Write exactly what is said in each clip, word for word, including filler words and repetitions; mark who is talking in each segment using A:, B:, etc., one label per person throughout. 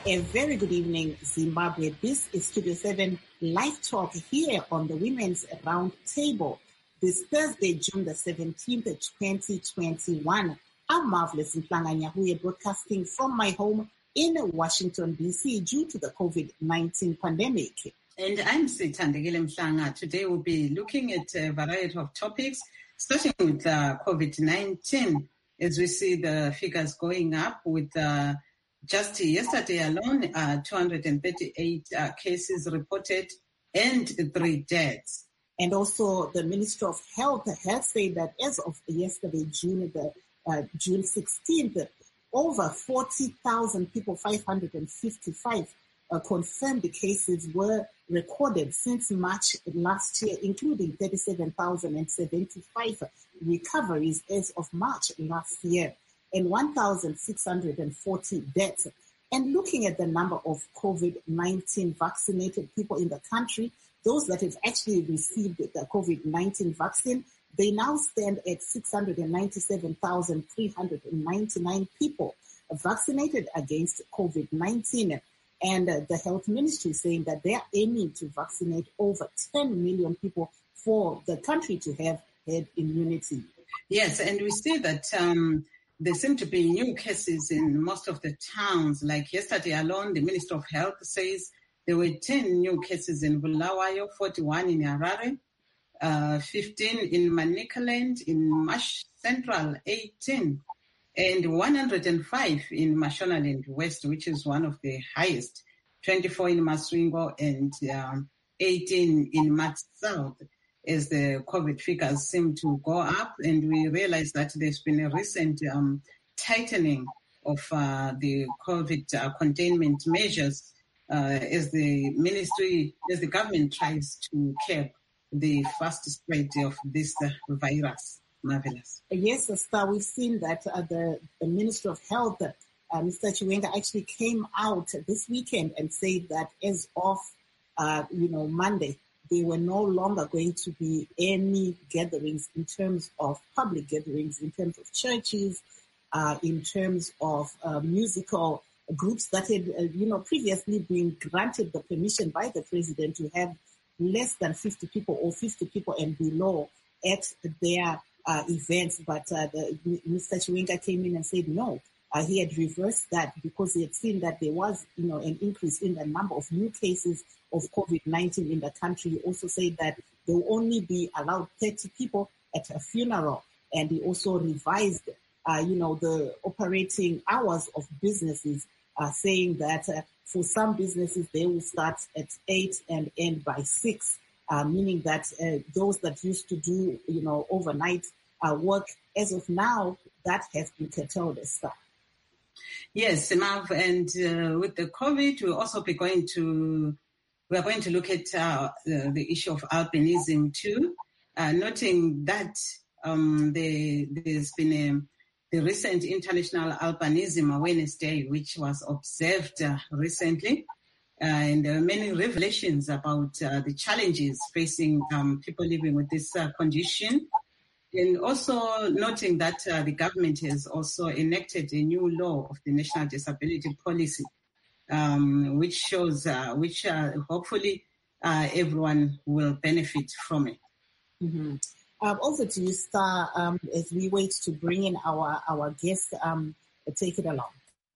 A: A very good evening, Zimbabwe. This is Studio seven Live Talk here on the Women's Round Table. This Thursday, June the seventeenth, twenty twenty-one. I'm Marvelous Mhlanga Nyahuye, broadcasting from my home in Washington, D C due to the COVID nineteen pandemic.
B: And I'm Sithandegile Mhlanga. Today we'll be looking at a variety of topics, starting with uh, COVID nineteen, as we see the figures going up with uh, just yesterday alone, uh, two hundred thirty-eight uh, cases reported and three deaths.
A: And also the Ministry of Health has said that as of yesterday, June the uh, June sixteenth, over forty thousand people, five hundred fifty-five uh, confirmed cases were recorded since March last year, including thirty-seven thousand seventy-five recoveries as of March last year, and one thousand six hundred forty deaths. And looking at the number of COVID nineteen vaccinated people in the country, those that have actually received the COVID nineteen vaccine, they now stand at six hundred ninety-seven thousand three hundred ninety-nine people vaccinated against COVID nineteen. And uh, the health ministry is saying that they are aiming to vaccinate over ten million people for the country to have herd immunity.
B: Yes, and we see that um, there seem to be new cases in most of the towns. Like yesterday alone, the Minister of Health says there were ten new cases in Bulawayo, forty-one in Harare, uh, fifteen in Manicaland, in Mash Central, eighteen, and one hundred five in Mashonaland West, which is one of the highest, twenty-four in Maswingo and um, eighteen in Mat South, as the COVID figures seem to go up. And we realize that there's been a recent um, tightening of uh, the COVID uh, containment measures uh, as the ministry, as the government tries to curb the fast spread of this uh, virus. Marvelous.
A: Yes, Esther, we've seen that uh, the, the Minister of Health, uh, Mister Chiwenga, actually came out this weekend and said that as of, uh, you know, Monday, there were no longer going to be any gatherings in terms of public gatherings, in terms of churches, uh, in terms of uh, musical groups that had, uh, you know, previously been granted the permission by the president to have less than fifty people or fifty people and below at their Uh, events, but uh, the, Mister Chiwenga came in and said no. Uh, he had reversed that because he had seen that there was, you know, an increase in the number of new cases of COVID nineteen in the country. He also said that there will only be allowed thirty people at a funeral, and he also revised, uh, you know, the operating hours of businesses, uh, saying that uh, for some businesses they will start at eight and end by six. Uh, meaning that uh, those that used to do, you know, overnight uh, work, as of now, that has been curtailed as stuff.
B: Yes, Marv, and uh, with the COVID, we'll also be going to, we are going to look at uh, the, the issue of albinism too, uh, noting that um, the, there's been a, the recent International Albinism Awareness Day, which was observed uh, recently. Uh, and there are many revelations about uh, the challenges facing um, people living with this uh, condition. And also noting that uh, the government has also enacted a new law of the National Disability Policy, um, which shows, uh, which uh, hopefully uh, everyone will benefit from it.
A: Mm-hmm. Um, over to you, Star, um, as we wait to bring in our, our guest, um, take it along.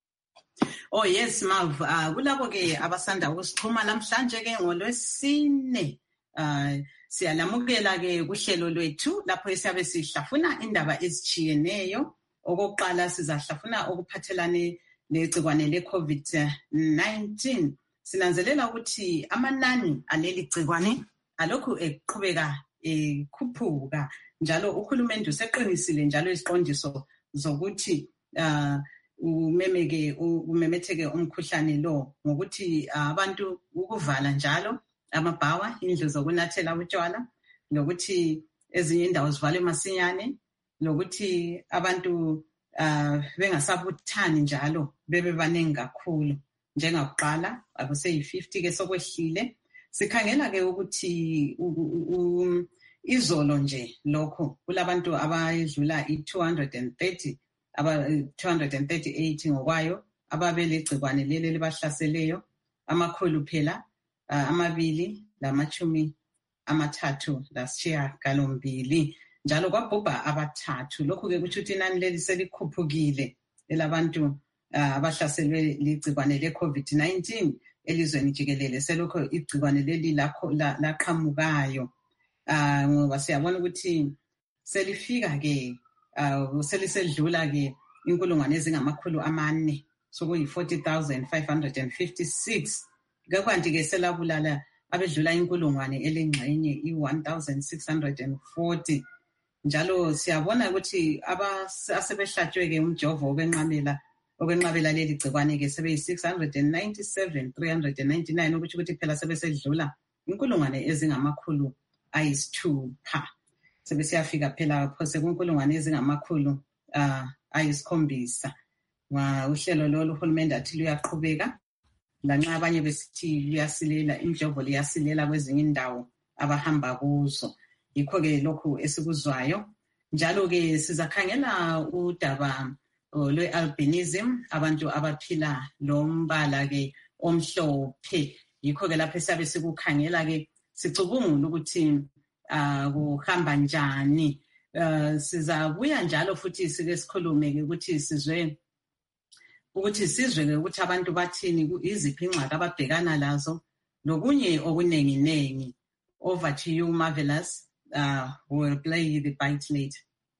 B: Oh yes, Mav. Kulabo ke abasanda ukusixhuma namhlanje ke ngolwesine. Uh siyalamukela ke kuhlelo lwethu lapho siyabe sihlafuna indaba ezichiyeneyo. Okokuqala sizahlafuna okuphathelane negcikwane le-COVID nineteen. Sinanzelela ukuthi amanani aleli gcikwane alokhu eqhubeka ekhuphuka, njalo uhulumende useqinisile njalo isiqondiso zokuthi uh umemeke umemetheke umkhuhlane lo ngokuthi abantu ukuvala njalo amabhawa, indlu zokunathela utshwala, nokuthi ezinye indawo zivalwe masinyane, nokuthi abantu uh, bengasabuthani njalo bebe baningi kakhulu njengakuqala akuseyi fifty ke sokwehlile. Sikhangela ke ukuthi izolo nje lokho kulabantu abayedlula i two hundred thirty aba two hundred thirty-eight ngokwayo ababeligcikwane leli libahlaseleyo amakhulu phela uh, amabili lamachumi amathathu lasitshiya galombili njalo kwabhubha abathathu. Lokhu-ke kutsho ukuthi inani leli selikhuphukile elabantu uh, abahlaselwe ligcikwane le-COVID nineteen elizweni jikelele. Selokho igcikwane leli lakho laqhamukayo uh, ngoba siyabona ukuthi selifika-ke uh, selisedlula-ke inkulungwane ezingamakhulu amane sokuyi forty thousand five hundred fifty-six. Kanti-ke selabulala abedlula inkulungwane elengxenye i-one thousand six hundred forty. Njalo siyabona ukuthi asebehlatshwe-ke umjovo okwenqabela okwenqabela leli gcikwane-ke sebeyi-six hundred ninety-seven three hundred ninety-nine ukuthi ukuthi phela sebesedlula inkulungwane ezingamakhulu ayisithupha. Sebesiyafika phela phose kunkulungwane ezingamakhulu uh, ayisikhombisa. Uhlelo lolu uhulumende athi luyaqhubeka lanxa abanye besithi luyasilela, imjovo liyasilela kwezinye indawo abahamba kuzo. Yikho-ke lokhu esikuzwayo. Njalo-ke sizakhangela udaba lwe-albinism, abantu abaphila lombala-ke omhlophe. Yikho-ke lapho siyabe sikukhangela-ke sicubungula ukuthi uh, kuhamba njani. Uh, sizabuya njalo futhi sike sikhulume-ke ukuthi sizwe ukuthi sizwe-ke ukuthi abantu bathini, iziphi ingxaki ababhekana lazo lokunye okuningi-nengi. Over to you, Marvelous. Uh, we'll play the bite later.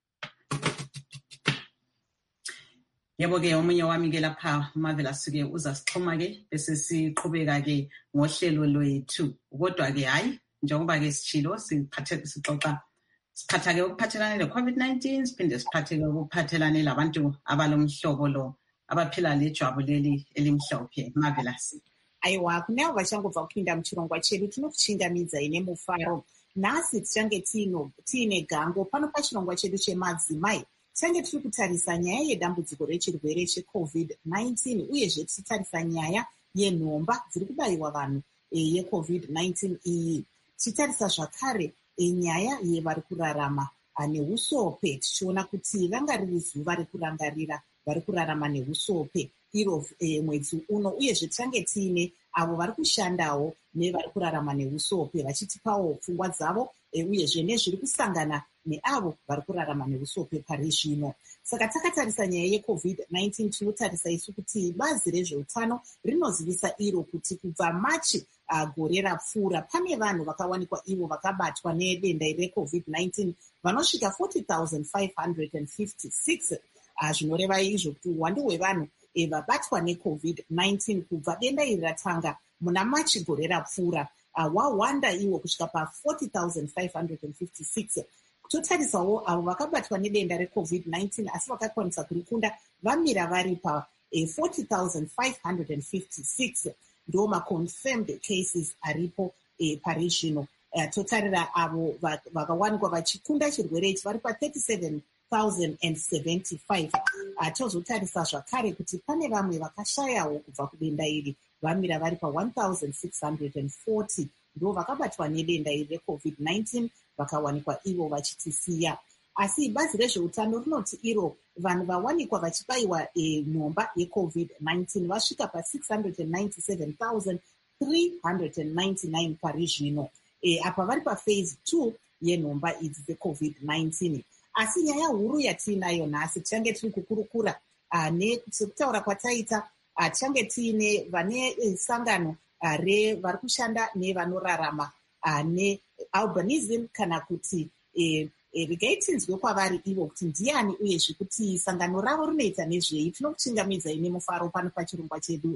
B: Yebo-ke omunye wami-ke lapha Marvelous-ke uzasixhuma-ke bese siqhubeka-ke ngohlelo lwethu. Kodwa-ke hayi njengoba-ke sichilo siphathe sixoxa siphatha-ke ukuphathelane le-COVID nineteen siphinde siphathe-ke ukuphathelane labantu abalomhlobo lo abaphila lejwabu leli elimhlophe. Marvelous.
A: Aiwa, kunavo vachangobva kupinda muchirongwa chedu tinokuchingamidza ine mufaro. Nhasi tichange tiine gango pano pachirongwa chedu chemadzimai. Tichange tiri kutarisa nyaya yedambudziko rechirwere cheCovid nineteen uyezve tichitarisa nyaya yenhomba dziri kubayiwa vanhu yeCovid nineteen iyi. Tichitarisa zvakare nyaya yevari kurarama neusope, tichiona kuti ranga riri zuva rekurangarira vari kurarama neusope iro e, mwedzi uno. Uyezve tichange tiine avo vari kushandawo nevari kurarama neusope vachitipawo pfungwa dzavo e, uyezve nezviri kusangana neavo vari kurarama neusope pari zvino. Saka takatarisa nyaya yeCovid nineteen tinotarisa isu kuti bazi rezveutano rinozivisa iro kuti kubva Machi uh, gore rapfuura pane vanhu vakawanikwa ivo vakabatwa nedenda reCovid nineteen vanosvika forty thousand five hundred fifty-six. Uh, zvinoreva izvo kuti uwandu hwevanhu e, vabatwa neCovid nineteen kubva denda iri ratanga muna Machi gore rapfuura uh, wawanda iwo kusvika pa forty thousand five hundred fifty-six. Totarisawo avo vakabatwa nedenda reCovid nineteen asi vakakwanisa kurikunda vamira vari pa eh, forty thousand five hundred fifty-six ndo maconfirmed cases aripo eh, pari zvino. Uh, totarira avo vakawanikwa vachikunda chirwere ichi vari pa thirty-seven thousand seventy-five. Uh, tozotarisa zvakare kuti pane vamwe vakashayawo kubva kudenda iri vamira vari pa one thousand six hundred forty ndo vakabatwa nedenda iri reCovid nineteen vakawanikwa ivo vachitisiya. Asi bazi rezveutano rinoti iro vanhu vawanikwa vachibayiwa e, nhomba yeCovid nineteen vasvika pa six hundred ninety-seven thousand three hundred ninety-nine pari zvino. E, apa vari paphase two yenhomba idzi dzeCovid nineteen. Asi nyaya huru yatiinayo nhasi tichange tiri kukurukura uh, nekutaura kwataita uh, tichange tiine vane uh, sangano uh, revari kushanda nevanorarama uh, nealbinism kana kuti uh, uh, regai tinzwe kwavari ivo kuti ndiani uyezve kuti sangano ravo rinoita nezvei. Tinokuchingamidza ine mufaro pano pachirongwa chedu.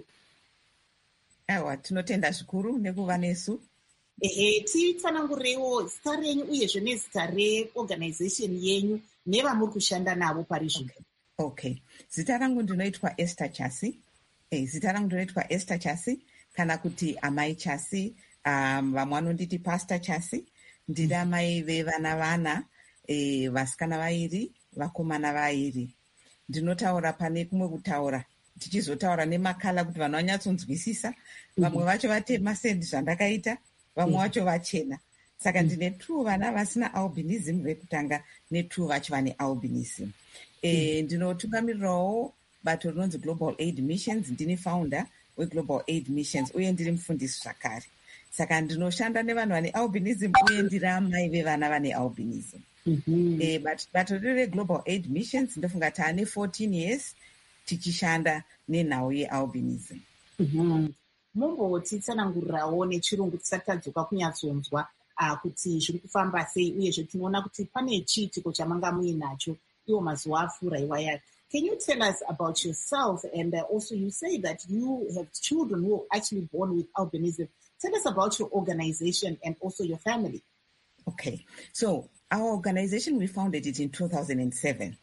C: Aiwa, tinotenda zvikuru nekuva nesu.
A: Ehe, titsanangureiwo zita renyu uyezve nezita reorganization yenyu nevamuri kushanda navo pari zvino.
C: Okay. Zita rangu ndinoitwa Esther Chasi. Eh, zita rangu ndinoitwa Esther Chasi kana kuti Amai Chasi, um, vamwe vanonditi Pastor Chasi. Ndiri amai vevana vana, eh, vasikana vairi, vakomana vairi. Ndinotaura pane kumwe kutaura. Tichizotaura nemakala kuti vanhu vanyatsonzwisisa. Vamwe vacho vatema sendi zvandakaita. Vamwe vacho vachena. Saka ndine two vana vasina albinism vekutanga ne two vacho vane albinism. E, ndinotungamirirawo bato rinonzi Global Aid Missions. Ndini founder weGlobal Aid Missions uye ndiri mufundisi zvakare. Saka ndinoshanda nevanhu vane albinism uye ndiri amai vevana vane albinism. Mm-hmm. E, but bato riri reGlobal Aid Missions ndofunga taane fourteen years tichishanda nenhau yealbinism.
A: Mm-hmm. Mumbotitsanangurirawo nechirungu tisati tadzoka kunyatsonzwa uh, kuti zviri kufamba sei uyezve tinoona kuti pane chiitiko chamanga muinacho iwo mazuva apfuura iwaya. Can you tell us about yourself? And uh, also you say that you have children who are actually born with albinism. Tell us about your organization and also your family.
C: Okay. So our organization, we founded it in two thousand seven.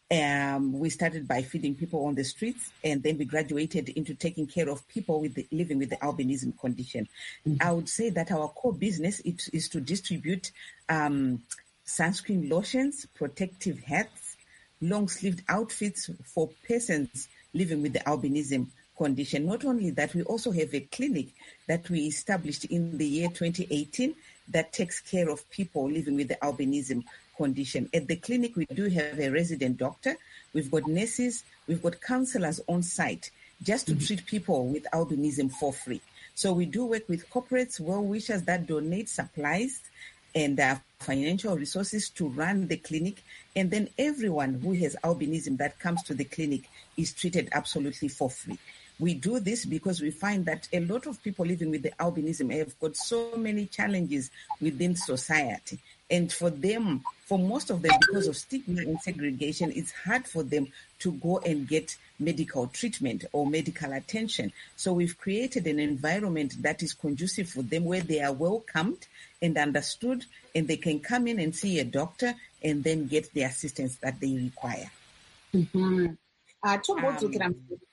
C: Um, we started by feeding people on the streets, and then we graduated into taking care of people with the, living with the albinism condition. Mm-hmm. I would say that our core business is, is to distribute um, sunscreen lotions, protective hats, long-sleeved outfits for persons living with the albinism condition. Not only that, we also have a clinic that we established in the year twenty eighteen that takes care of people living with the albinism condition. At the clinic, we do have a resident doctor. We've got nurses. We've got counselors on site just to mm-hmm. treat people with albinism for free. So we do work with corporates, well-wishers that donate supplies and uh, financial resources to run the clinic. And then everyone who has albinism that comes to the clinic is treated absolutely for free. We do this because we find that a lot of people living with the albinism have got so many challenges within society. And for them, for most of them, because of stigma and segregation, it's hard for them to go and get medical treatment or medical attention. So we've created an environment that is conducive for them, where they are welcomed and understood, and they can come in and see a doctor and then get the assistance that they require.
A: Mm-hmm. Uh, tombodzokera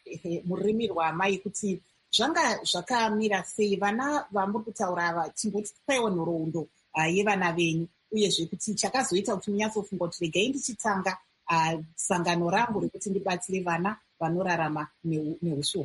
A: murimi rwamai kuti zvanga zvakamira sei vana vamuri kutaura ava timboti paiwo nhoroondo yevana venyu uyezve kuti chakazoita kuti munyatsofunga kuti regai ndichitanga sangano rangu rekuti ndibatsire vana vanorarama neusvo.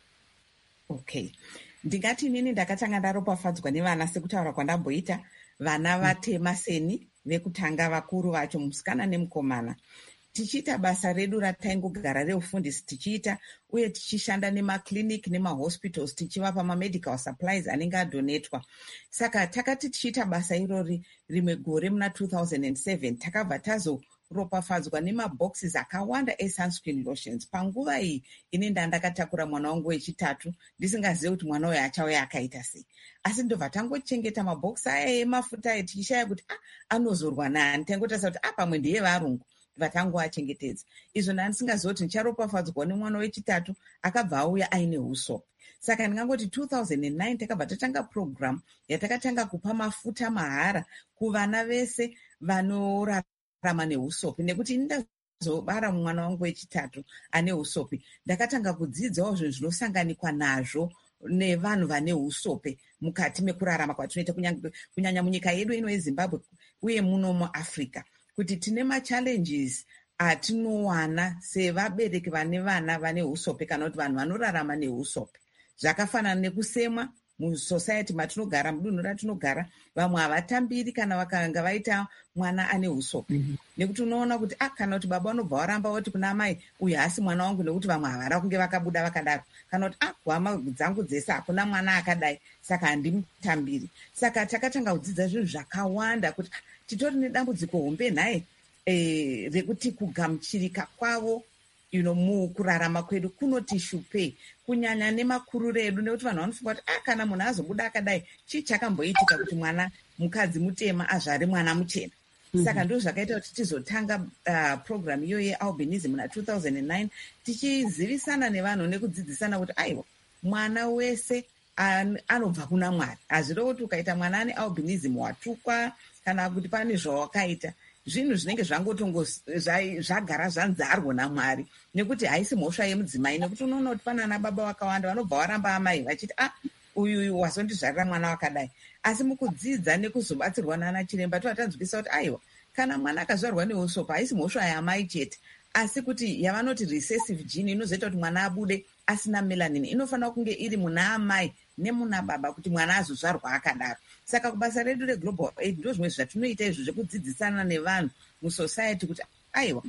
C: Okay, ndingati inini ndakatanga ndaropafadzwa nevana sekutaura kwandamboita vana vatema seni vekutanga vakuru vacho musikana nemukomana. Tichiita basa redu rataingogara reufundisi tichiita uye tichishanda nemaclinic nemahospitals tichivapa mamedical supplies anenge adonetwa. Saka takati tichiita basa irori rimwe gore muna two thousand seven takabva tazoropafadzwa nemaboxes akawanda esunscreen lotions. Panguva iyi ini ndandakatakura mwana wangu wechitatu ndisingazivi kuti mwana uyu achauya akaita sei, asi ndobva tangochengeta mabhokisi aya emafuta aya tichishaya kuti ah, anozorwa nani, tangotarisa kuti ah, pamwe ndiye varungu vatangoachengetedza. Izvo ndandisingazoti ndicharopafadzwa nemwana wechitatu akabva auya aine usopi. Saka ndingangoti two thousand nine takabva tatanga program yatakatanga kupa mafuta mahara kuvana vese vanorarama neusopi, nekuti ini ndazobara mwana wangu wechitatu ane usopi ndakatanga kudzidzawo zvinhu zvinosanganikwa nazvo nevanhu vane usope mukati mekurarama kwatinoita kunyanya munyika yedu ino yeZimbabwe uye muno muAfrica, kuti tine machallenges atinowana sevabereki vane vana vane usope kana kuti vanhu vanorarama neusope. Zvakafanana nekusemwa musociety matinogara, mudunhu ratinogara, vamwe havatambiri kana vakanga vaita mwana ane usope. Mm-hmm. Nekuti unoona kuti ah, kana kuti baba unobva waramba woti kuna mai uyu hasi mwana wangu nekuti vamwe havara kunge vakabuda vakadaro, kana kuti ah, kuhama dzangu dzese hakuna mwana akadai saka handimutambiri. Saka takatanga kudzidza zvinhu zvakawanda kuti ah, titori nedambudziko hombe nhaye eh, rekuti kugamuchirika kwavo you know, mukurarama kwedu kunoti shupei, kunyanya nemakuriro edu, nekuti vanhu vanofunga kuti ah, kana munhu azobuda akadai chii chakamboitika kuti mwana mukadzi mutema azvare mwana muchena. Mm-hmm. Saka ndo zvakaita kuti tizotanga uh, program iyo yealbinism na two thousand nine tichizivisana nevanhu nekudzidzisana kuti aiwa mwana wese an, anobva kuna Mwari. Hazvirevo kuti ukaita mwana ane albinism watukwa kana kuti pane zvawakaita, zvinhu zvinenge zvangotongo zvagara zvanzarwa naMwari, nekuti haisi mhosva yemudzimai, nekuti unoona kuti pana ana baba vakawanda vanobva varamba amai vachiti ah, uyu uyu wazondizvarira mwana wakadai. Asi mukudzidza nekuzobatsirwa nana chiremba tovatanzwisa kuti aiwa kana mwana akazvarwa neusopa haisi mhosva yaamai chete, asi kuti yavanoti recessive gene inozoita kuti mwana abude asina melanin inofanira kunge iri muna amai nemuna baba kuti mwana azozvarwa akadaro. Saka kubasa redu reGlobal Aid ndo zvimwe zvatinoita izvo zvekudzidzisana nevanhu musociety kuti aiwa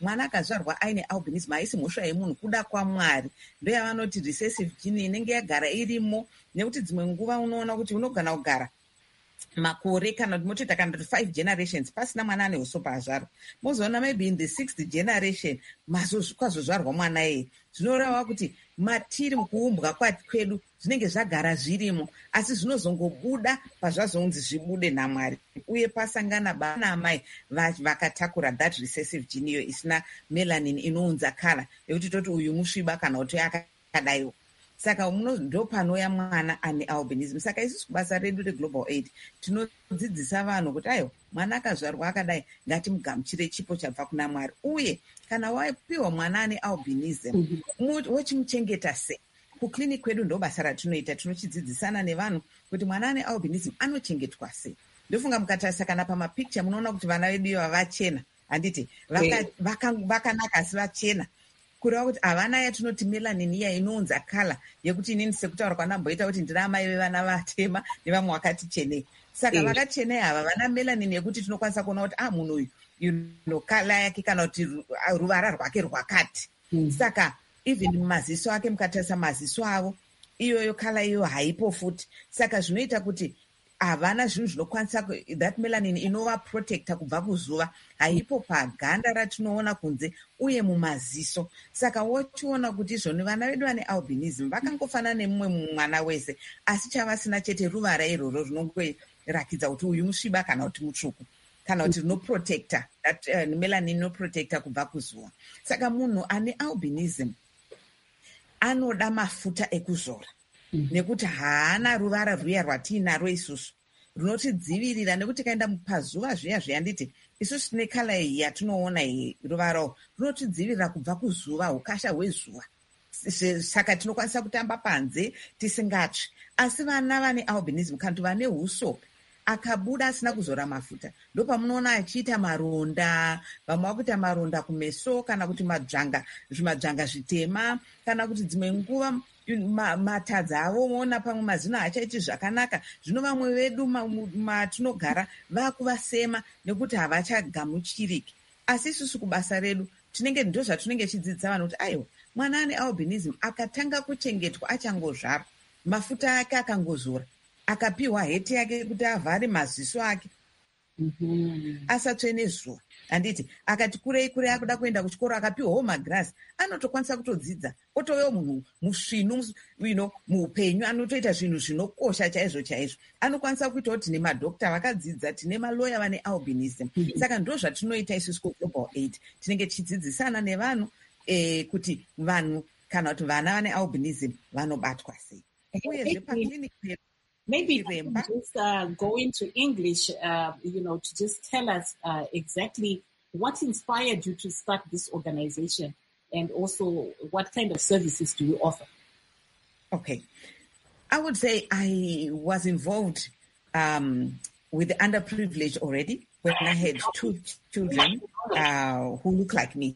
C: mwana akazvarwa aine albinism haisi mhosva yemunhu, kuda kwaMwari. Ndoyavanoti recessive gene inenge yagara irimo, nekuti dzimwe nguva unoona kuti unogona kugara makore kana kuti motoita kana kuti five generations pasina mwana ane usopa azvarwa. Mozoona maybe in the sixth generation kwazozvarwa mwana iye. Zvinoreva kuti matiri mukuumbwa kwedu zvinenge zvagara zvirimo, asi zvinozongobuda pazvazonzi zvibude naMwari, uye pasangana baba naamai vakatakura that recessive gene iyo isina melanin inounza kala yekuti toti uyu musviba kana kuti akadaiwo. Saka ndo panouya mwana ane albinism. Saka isusu kubasa redu reGlobal Aid tinodzidzisa vanhu kuti ayo mwana akazvarwa akadai ngatimugamuchire chipo chabva kuna Mwari, uye kana wapiwa mwana ane albinism wochimuchengeta sei. Kuclinic kwedu ndo basa ratinoita, tinochidzidzisana nevanhu kuti mwana ane albinism anochengetwa sei. Ndofunga mukatarisa kana pamapicture munoona kuti vana vedu iva vachena, handiti vakanaka asi vachena, kureva kuti havana yatinoti melanin iya inounza kala yekuti inini sekutaura kwandamboita kuti ndina amai vevana vatema nevamwe wakati chenei. Saka vakachenei ava vana melanin yekuti tinokwanisa kuona kuti ah munhu uyu you kala yake kana kuti ruvara rwake rwakati. Saka even maziso ake mukatarisa maziso avo iyoyo kala iyo haipo futi. Saka zvinoita kuti havana zvinhu zvinokwanisa that melanin inova protecta kubva kuzuva haipo paganda ratinoona kunze uye mumaziso. Saka wochiona kuti izvoni vana vedu vane albinism vakangofanana nemumwe mwana wese, asi chavasina chete ruvara iroro rinongorakidza kuti uyu musviba kana kuti mutsvuku, kana kuti rinoprotecta that uh, melanin inoprotecta kubva kuzuva. Saka munhu ane albinism anoda mafuta ekuzora, nekuti haana ruvara rwuya rwatiinaro isusu runotidzivirira, nekuti kaenda pazuva zviya zviyanditi isusu tine kala iyi yatinoona iyi ruvarawo runotidzivirira kubva kuzuva, ukasha hwezuva. Saka tinokwanisa kutamba panze tisingatsvi. Asi vana vane albinism kana kuti vane usopi akabuda asina kuzora mafuta ndopamunoona achiita maronda, vamwe vakuita maronda kumeso kana kuti madzvanga zvimadzvanga zvitema, kana kuti dzimwe nguva matadza avo moona pamwe mazino hachaiti zvakanaka. Zvino vamwe vedu matinogara vakuvasema nekuti havachagamuchiriki. Asi isusu kubasa redu tinenge ndo zvatinenge chidzidzisa vanhu kuti aiwa mwana ane albinism akatanga kuchengetwa achangozvarwa, mafuta ake akangozora, akapiwa heti yake kuti avhare maziso ake asatsve nezuva, handiti akati kurei kurei akuda kuenda kuchikoro akapiwawo magirasi, anotokwanisa kutodzidza otovewo munhu musvinu you know, muupenyu, anotoita zvinhu zvinokosha chaizvo chaizvo. Anokwanisa kuita kuti tine madhokta vakadzidza, tine maloya vane albinism. Saka ndo zvatinoita isusu kuGlobal Aid, tinenge tichidzidzisana nevanhu eh, kuti vanhu kana kuti vana vane albinism vanobatwa sei. Uyezve paclinic
A: maybe you can just uh, go into English, uh, you know, to just tell us uh, exactly what inspired you to start this organization, and also what kind of services do you offer?
C: Okay. I would say I was involved um, with the underprivileged already when I had two children uh, who look like me.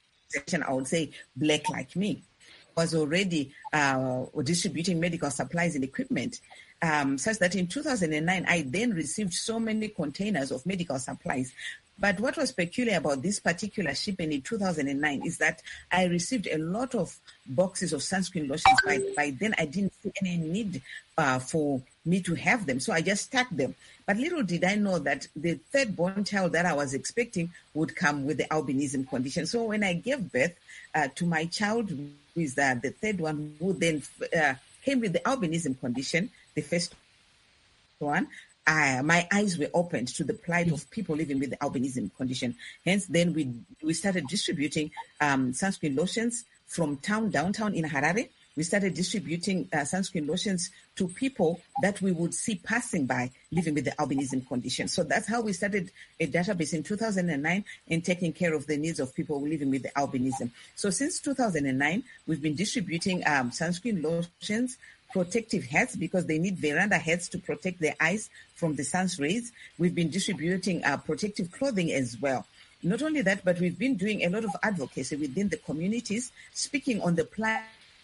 C: I would say black like me. Was already uh, distributing medical supplies and equipment, um, such that in two thousand nine, I then received so many containers of medical supplies. But what was peculiar about this particular shipment in two thousand nine is that I received a lot of boxes of sunscreen lotions. By, by then, I didn't see any need uh, for me to have them, so I just stacked them. But little did I know that the third born child that I was expecting would come with the albinism condition. So when I gave birth uh, to my child, who is uh, the third one, who then uh, came with the albinism condition, the first one, I, my eyes were opened to the plight of people living with the albinism condition. Hence, then we we started distributing um, sunscreen lotions from town, downtown in Harare. We started distributing uh, sunscreen lotions to people that we would see passing by living with the albinism condition. So that's how we started a database in two thousand nine and taking care of the needs of people living with the albinism. So since two thousand nine, we've been distributing um, sunscreen lotions, protective hats, because they need veranda hats to protect their eyes from the sun's rays. We've been distributing uh, protective clothing as well. Not only that, but we've been doing a lot of advocacy within the communities, speaking on the plight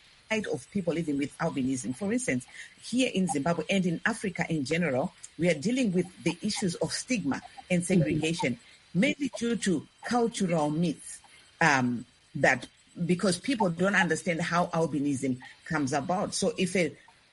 C: of people living with albinism. For instance, here in Zimbabwe and in Africa in general, we are dealing with the issues of stigma and segregation, mainly due to cultural myths. um, that because people don't understand how albinism comes about. So if a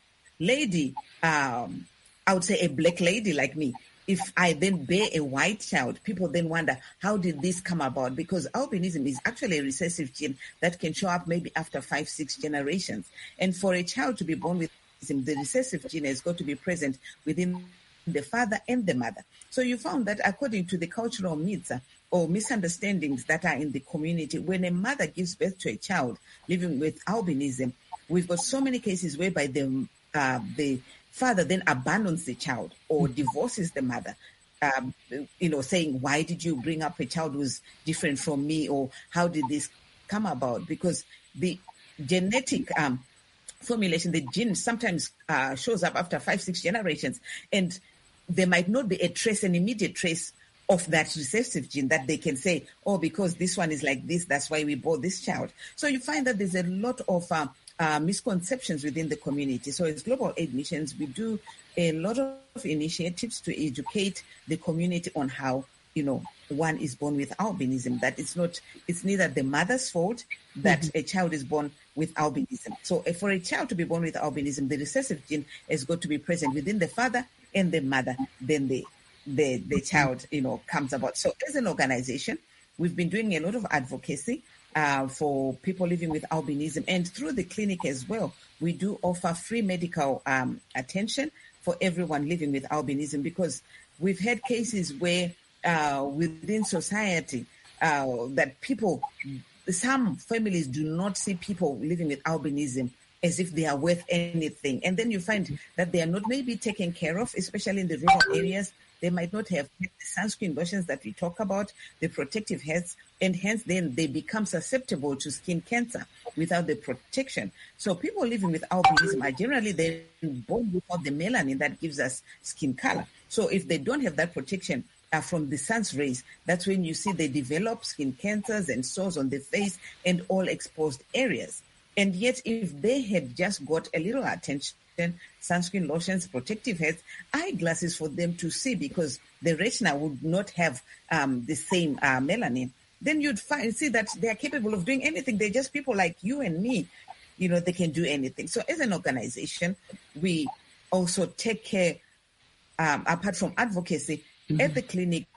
C: lady, um, I would say a black lady like me, if I then bear a white child, people then wonder, how did this come about? Because albinism is actually a recessive gene that can show up maybe after five, six generations. And for a child to be born with albinism, the recessive gene has got to be present within the father and the mother. So you found that according to the cultural myths uh, or misunderstandings that are in the community, when a mother gives birth to a child living with albinism, we've got so many cases whereby the, uh, the father then abandons the child or divorces the mother, um, you know, saying, why did you bring up a child who's different from me, or how did this come about? Because the genetic um, formulation, the gene sometimes uh, shows up after five, six generations, and there might not be a trace, an immediate trace of that recessive gene that they can say, oh, because this one is like this, that's why we bore this child. So you find that there's a lot of uh, uh, misconceptions within the community. So as Global Aid Missions, we do a lot of initiatives to educate the community on how, you know, one is born with albinism, that it's not, it's neither the mother's fault that mm-hmm. a child is born with albinism. So uh, for a child to be born with albinism, the recessive gene has got to be present within the father and the mother, then the the the child, you know, comes about. So as an organization, we've been doing a lot of advocacy uh, for people living with albinism, and through the clinic as well, we do offer free medical um, attention for everyone living with albinism, because we've had cases where uh, within society uh, that people, some families do not see people living with albinism as if they are worth anything. And then you find that they are not maybe taken care of, especially in the rural areas. They might not have the sunscreen lotions that we talk about, the protective hats, and hence then they become susceptible to skin cancer without the protection. So people living with albinism are generally then born without the melanin that gives us skin color. So if they don't have that protection uh, from the sun's rays, that's when you see they develop skin cancers and sores on the face and all exposed areas. And yet, if they had just got a little attention, sunscreen lotions, protective hats, eyeglasses for them to see, because the retina would not have um, the same uh, melanin, then you'd find, see that they are capable of doing anything. They're just people like you and me. You know, they can do anything. So as an organization, we also take care, um, apart from advocacy, mm-hmm. at the clinic,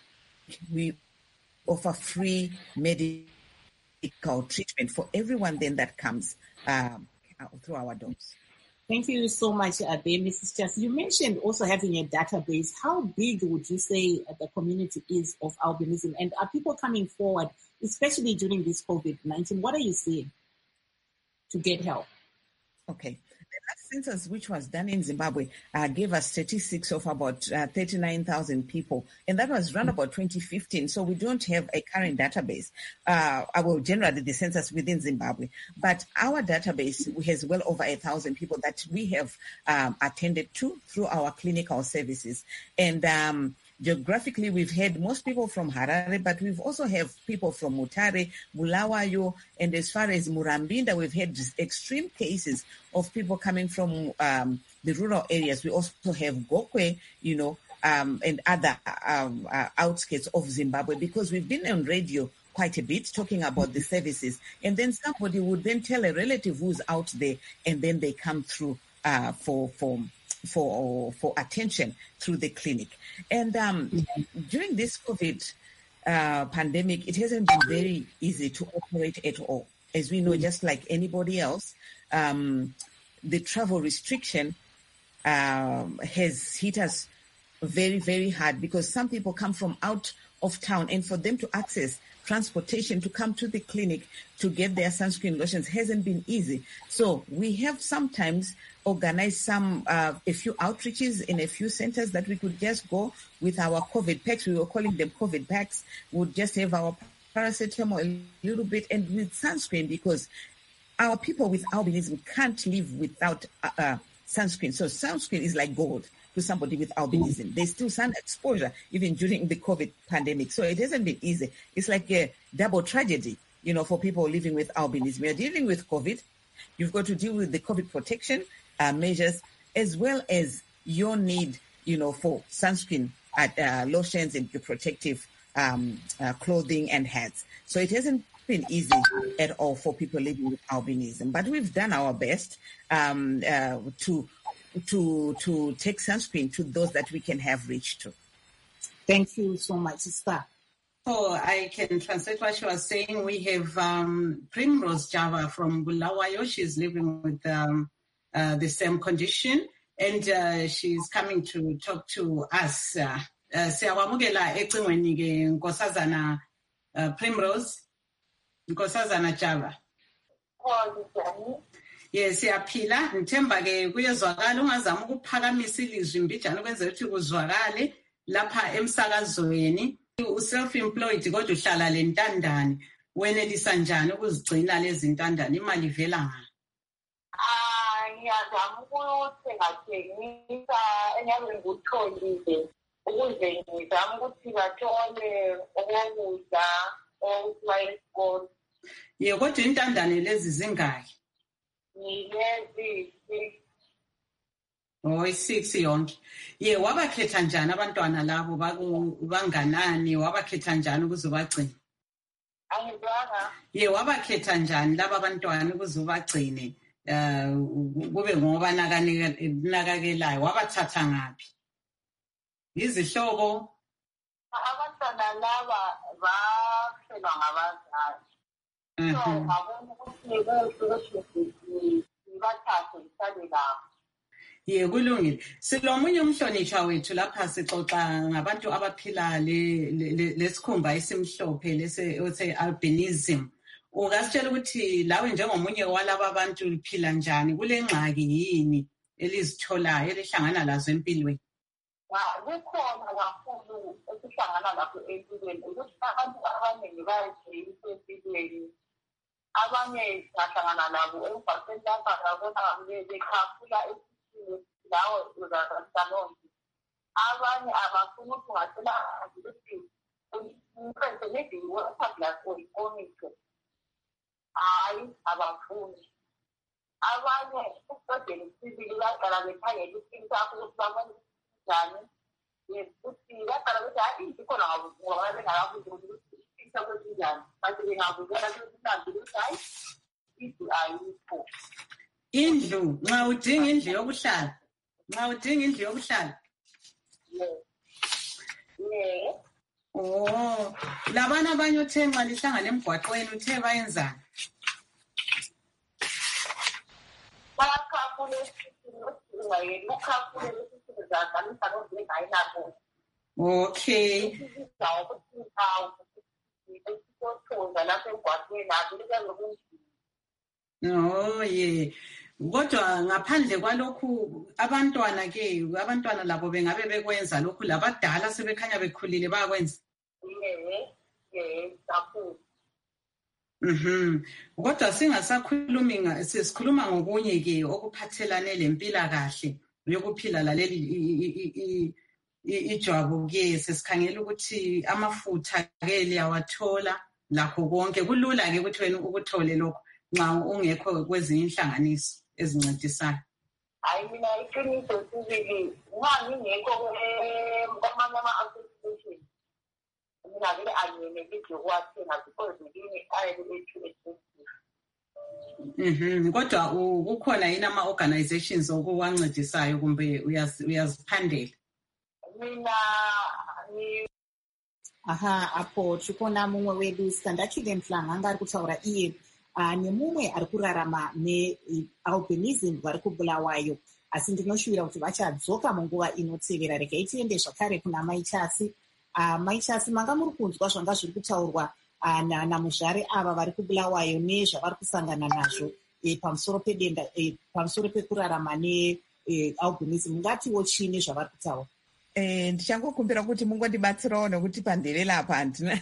C: we offer free medical treatment for everyone then that comes um, through our doors.
A: Thank you so much, uh, there, Missus Chassis. You mentioned also having a database. How big would you say the community is of albinism? And are people coming forward, especially during this COVID nineteen? What are you seeing to get help?
C: Okay. The last census, which was done in Zimbabwe, uh, gave us statistics of about uh, thirty-nine thousand people. And that was run about twenty fifteen. So we don't have a current database. Uh, well, generally the census within Zimbabwe. But our database has well over a thousand people that we have um, attended to through our clinical services. And um, geographically, we've had most people from Harare, but we've also have people from Mutare, Bulawayo, and as far as Murambinda, we've had extreme cases of people coming from um, the rural areas. We also have Gokwe, you know, um, and other um, uh, outskirts of Zimbabwe, because we've been on radio quite a bit talking about the services. And then somebody would then tell a relative who's out there, and then they come through uh, for for. for for attention through the clinic. And um, mm-hmm. during this COVID uh, pandemic, it hasn't been very easy to operate at all. As we know, mm-hmm. just like anybody else, um, the travel restriction um, has hit us very, very hard, because some people come from out of town, and for them to access transportation to come to the clinic to get their sunscreen lotions hasn't been easy. So we have sometimes organized some, uh, a few outreaches in a few centers that we could just go with our COVID packs. We were calling them COVID packs. We'd just have our paracetamol a little bit and with sunscreen, because our people with albinism can't live without uh, uh, sunscreen. So sunscreen is like gold to somebody with albinism. There's still sun exposure even during the COVID pandemic. So it hasn't been easy. It's like a double tragedy, you know, for people living with albinism. You're dealing with COVID. You've got to deal with the COVID protection uh, measures, as well as your need, you know, for sunscreen uh, uh, lotions and your protective um, uh, clothing and hats. So it hasn't been easy at all for people living with albinism, but we've done our best um, uh, to to to take sunscreen to those that we can have reached to.
A: Thank you so much, Sister.
B: So I can translate what she was saying. We have um, Primrose Java from Bulawayo. She's living with um, uh, the same condition, and uh, she's coming to talk to us. Uh, Siyawamukela ecingweni ke Nkosazana Primrose. Nkosazana Java. Yes, siyaphila. Ngithemba ke kuyezwakala ungazama ukuphakamisa ilizwi mbijana ukwenzela ukuthi kuzwakale lapha emsakazweni. U-self-employed kodwa uhlala le ntandane. Wenelisa njani ukuzigcina lezi ntandane? Imali ivela nga?
D: Ah, ngiyazama ukuthengathengisa engabe ngikutholile ukuze ngizame ukuthi bathole okokudla okuthiwa esikolo.
B: Ye kodwa intandane lezi zingaki?
D: Ngilezi six.
B: Oh, six yonke. Ye wabakhetha njani abantwana labo banganani? Wabakhetha njani ukuze ubagcine?
D: Angizwanga.
B: Ye wabakhetha njani laba abantwana ukuze ubagcine? Uh, kube ngoba nakakelayo. Wabathatha ngaphi? Izihlobo?
D: Abantwana laba bafelwa ngabazali. So ngabona ukuthi kuhle bathathe isale lapho.
B: Ye kulungile. Silomunye umhlonishwa wethu lapha sixoxa ngabantu abaphila le lesikhumba esimhlophe lese othe albinism. Ungasitshela ukuthi lawe njengomunye walabo abantu uphila njani? Kule ngxaki yini elizitholayo elihlangana lazo empilweni?
D: Kukhona kakhulu esihlangana lapho empilweni ukuthi abantu abaningi bayajeyisa empilweni. Abanye bahlangana labo emphakathini lapha ngabona bekhafula lawo uzasalonke. Abanye abafuna ukuthi ungathola ukuthi umfrense maybe uwaphabla oyikomike. Hayi abafuni. Abanye uqedele isibili baqala bekhangela ukuthi sakho ukuthi babone njani. Ukuthi baqala bethi hayi ikhona ngoba bengakabuzi ukuthi isakho njani. Bathi bengabuza ukuthi manje ukuthi hayi ithi ayikho.
B: Indlu nxa udinga indlu yokuhlala. Nxa udinga indlu yokuhlala.
D: Yeah. Yeah.
B: Oh, labana abanye uthe nxa lihlangana emgwaqweni uthe bayenzani?
D: Bakhafule isikhulu bakhafule isikhulu zakalisa ngendlela ayinakho.
B: Okay.
D: Isizawo ukuthi hawo isikothonza lapha emgwaqweni akulibe lokunjini.
B: Oh yeah. Kodwa ngaphandle kwalokhu abantwana ke abantwana labo bengabe bekwenza lokhu labadala sebekhanya bekhulile bayakwenza.
D: Yeah, yeah, kakhulu.
B: Mhm. Kodwa singasakhulumi sesikhuluma ngokunye ke okuphathelane lempilakahle yokuphila laleli ijwabu ke sesikhangela ukuthi amafutha ke liyawathola lakho konke kulula ke ukuthi wena ukuthole lokho nxa ungekho kwezinye inhlanganiso ezincedisayo.
D: Hayi mina iqiniso sibili nxa ngingekho kwamanye ama-association mina vele angenelisi ukuwathenga because ngini ayethu expensive.
B: Mhm. Kodwa kukhona yini ama-organizations okuwancedisayo kumbe uyaziphandela?
D: Mina
A: aha apho tikona mumwe wedu Sikandakile Mhlanga ari kutaura iye Uh, nemumwe ari kurarama nealbinism vari kuBulawayo, asi ndinoshuvira kuti vachadzoka munguva inotevera. Regai tiende zvakare kuna Maichasi. Uh, Maichasi, manga muri kunzwa zvanga zviri kutaurwa uh, namuzvare ava vari kuBulawayo nezvavari kusangana nazvo e, pamusoro pedenda e, pamusoro pekurarama nealbinism. Ngatiwo chini zvavari kutaura?
C: Eh, ndichangokumbira kuti mungondibatsirawo nekuti pandere lapa handina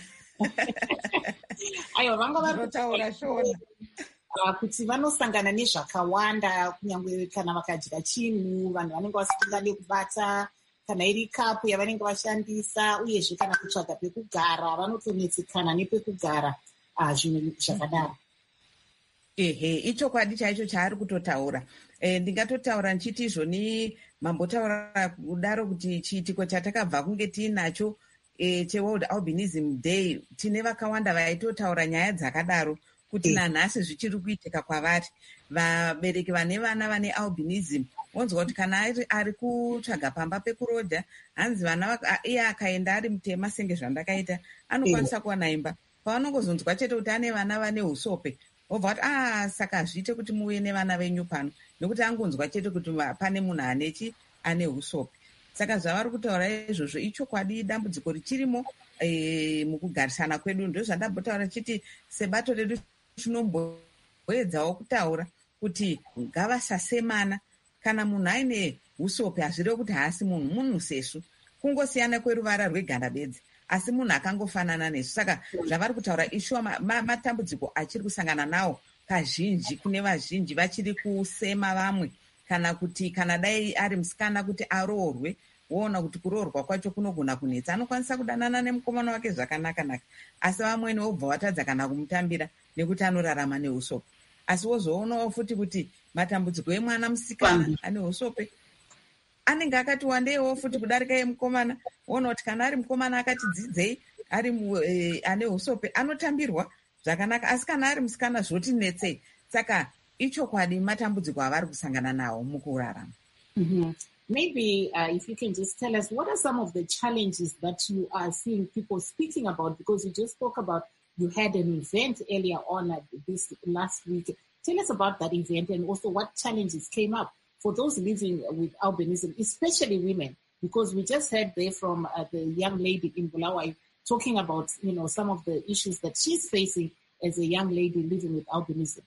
A: aiwa vanga
C: varitaura shona
A: kuti vanosangana nezvakawanda kunyange kana vakadya chinhu vanhu vanenge vasingade kubata kana iri kapu yavanenge vashandisa uyezve kana kutsvaga pekugara vanotonetsekana nepekugara zvinhu zvakadaro.
C: Ehe, ichokwadi chaicho chaari kutotaura. E, ndingatotaura ndichiti izvoni mambotaura kudaro kuti chiitiko chatakabva kunge tiinacho e, cheworld albinism day tine vakawanda vaitotaura nyaya dzakadaro kuti nanhasi zvichiri kuitika kwavari. Vabereki vane vana vane albinism wonzwa kuti kana ari, ari kutsvaga pamba pekurodha hanzi vana iye akaenda ari mutema senge zvandakaita anokwanisa kuwana imba. Pavanongozonzwa chete kuti ane vana vane usope wobva kuti ah saka zviite kuti muve nevana venyu pano nekuti angonzwa chete kuti pane munhu anechi ane usope. Saka zvavari kutaura izvozvo ichokwadi dambudziko richirimo e, mukugarisana kwedu. Ndo zvandambotaura chiti sebato redu tinomboedzawo kutaura kuti ngavasasemana. Kana munhu aine usope hazvirevi kuti haasi munhu, munhu sesu, kungosiyana kweruvara rweganda bedzi, asi munhu akangofanana nesu. Saka zvavari kutaura ishuwa matambudziko ma, ma achiri kusangana nawo kazhinji kune vazhinji vachiri kusema vamwe, kana kuti kana dai ari musikana kuti aroorwe, woona kuti kuroorwa kwacho kunogona kunetsa, anokwanisa kudanana nemukomana wake zvakanaka-naka, asi vamweni vobva vatadza kana kumutambira nekuti anorarama neusope. Asi wozoonawo futi kuti matambudziko emwana musikana ane usope anenge akati wandeiwo futi kudarika yemukomana. Woona kuti kana ari mukomana akati dzidzei ari e, ane usope anotambirwa zvakanaka, asi kana ari musikana zvotinetsei. Saka ichokwadi matambudziko avari kusangana nawo mukurarama.
A: Mm-hmm. Maybe uh, if you can just tell us, what are some of the challenges that you are seeing people speaking about? Because you just spoke about, you had an event earlier on uh, this last week. Tell us about that event and also what challenges came up for those living with albinism, especially women, because we just heard there from uh, the young lady in Bulawayo talking about, you know, some of the issues that she's facing as a young lady living with albinism.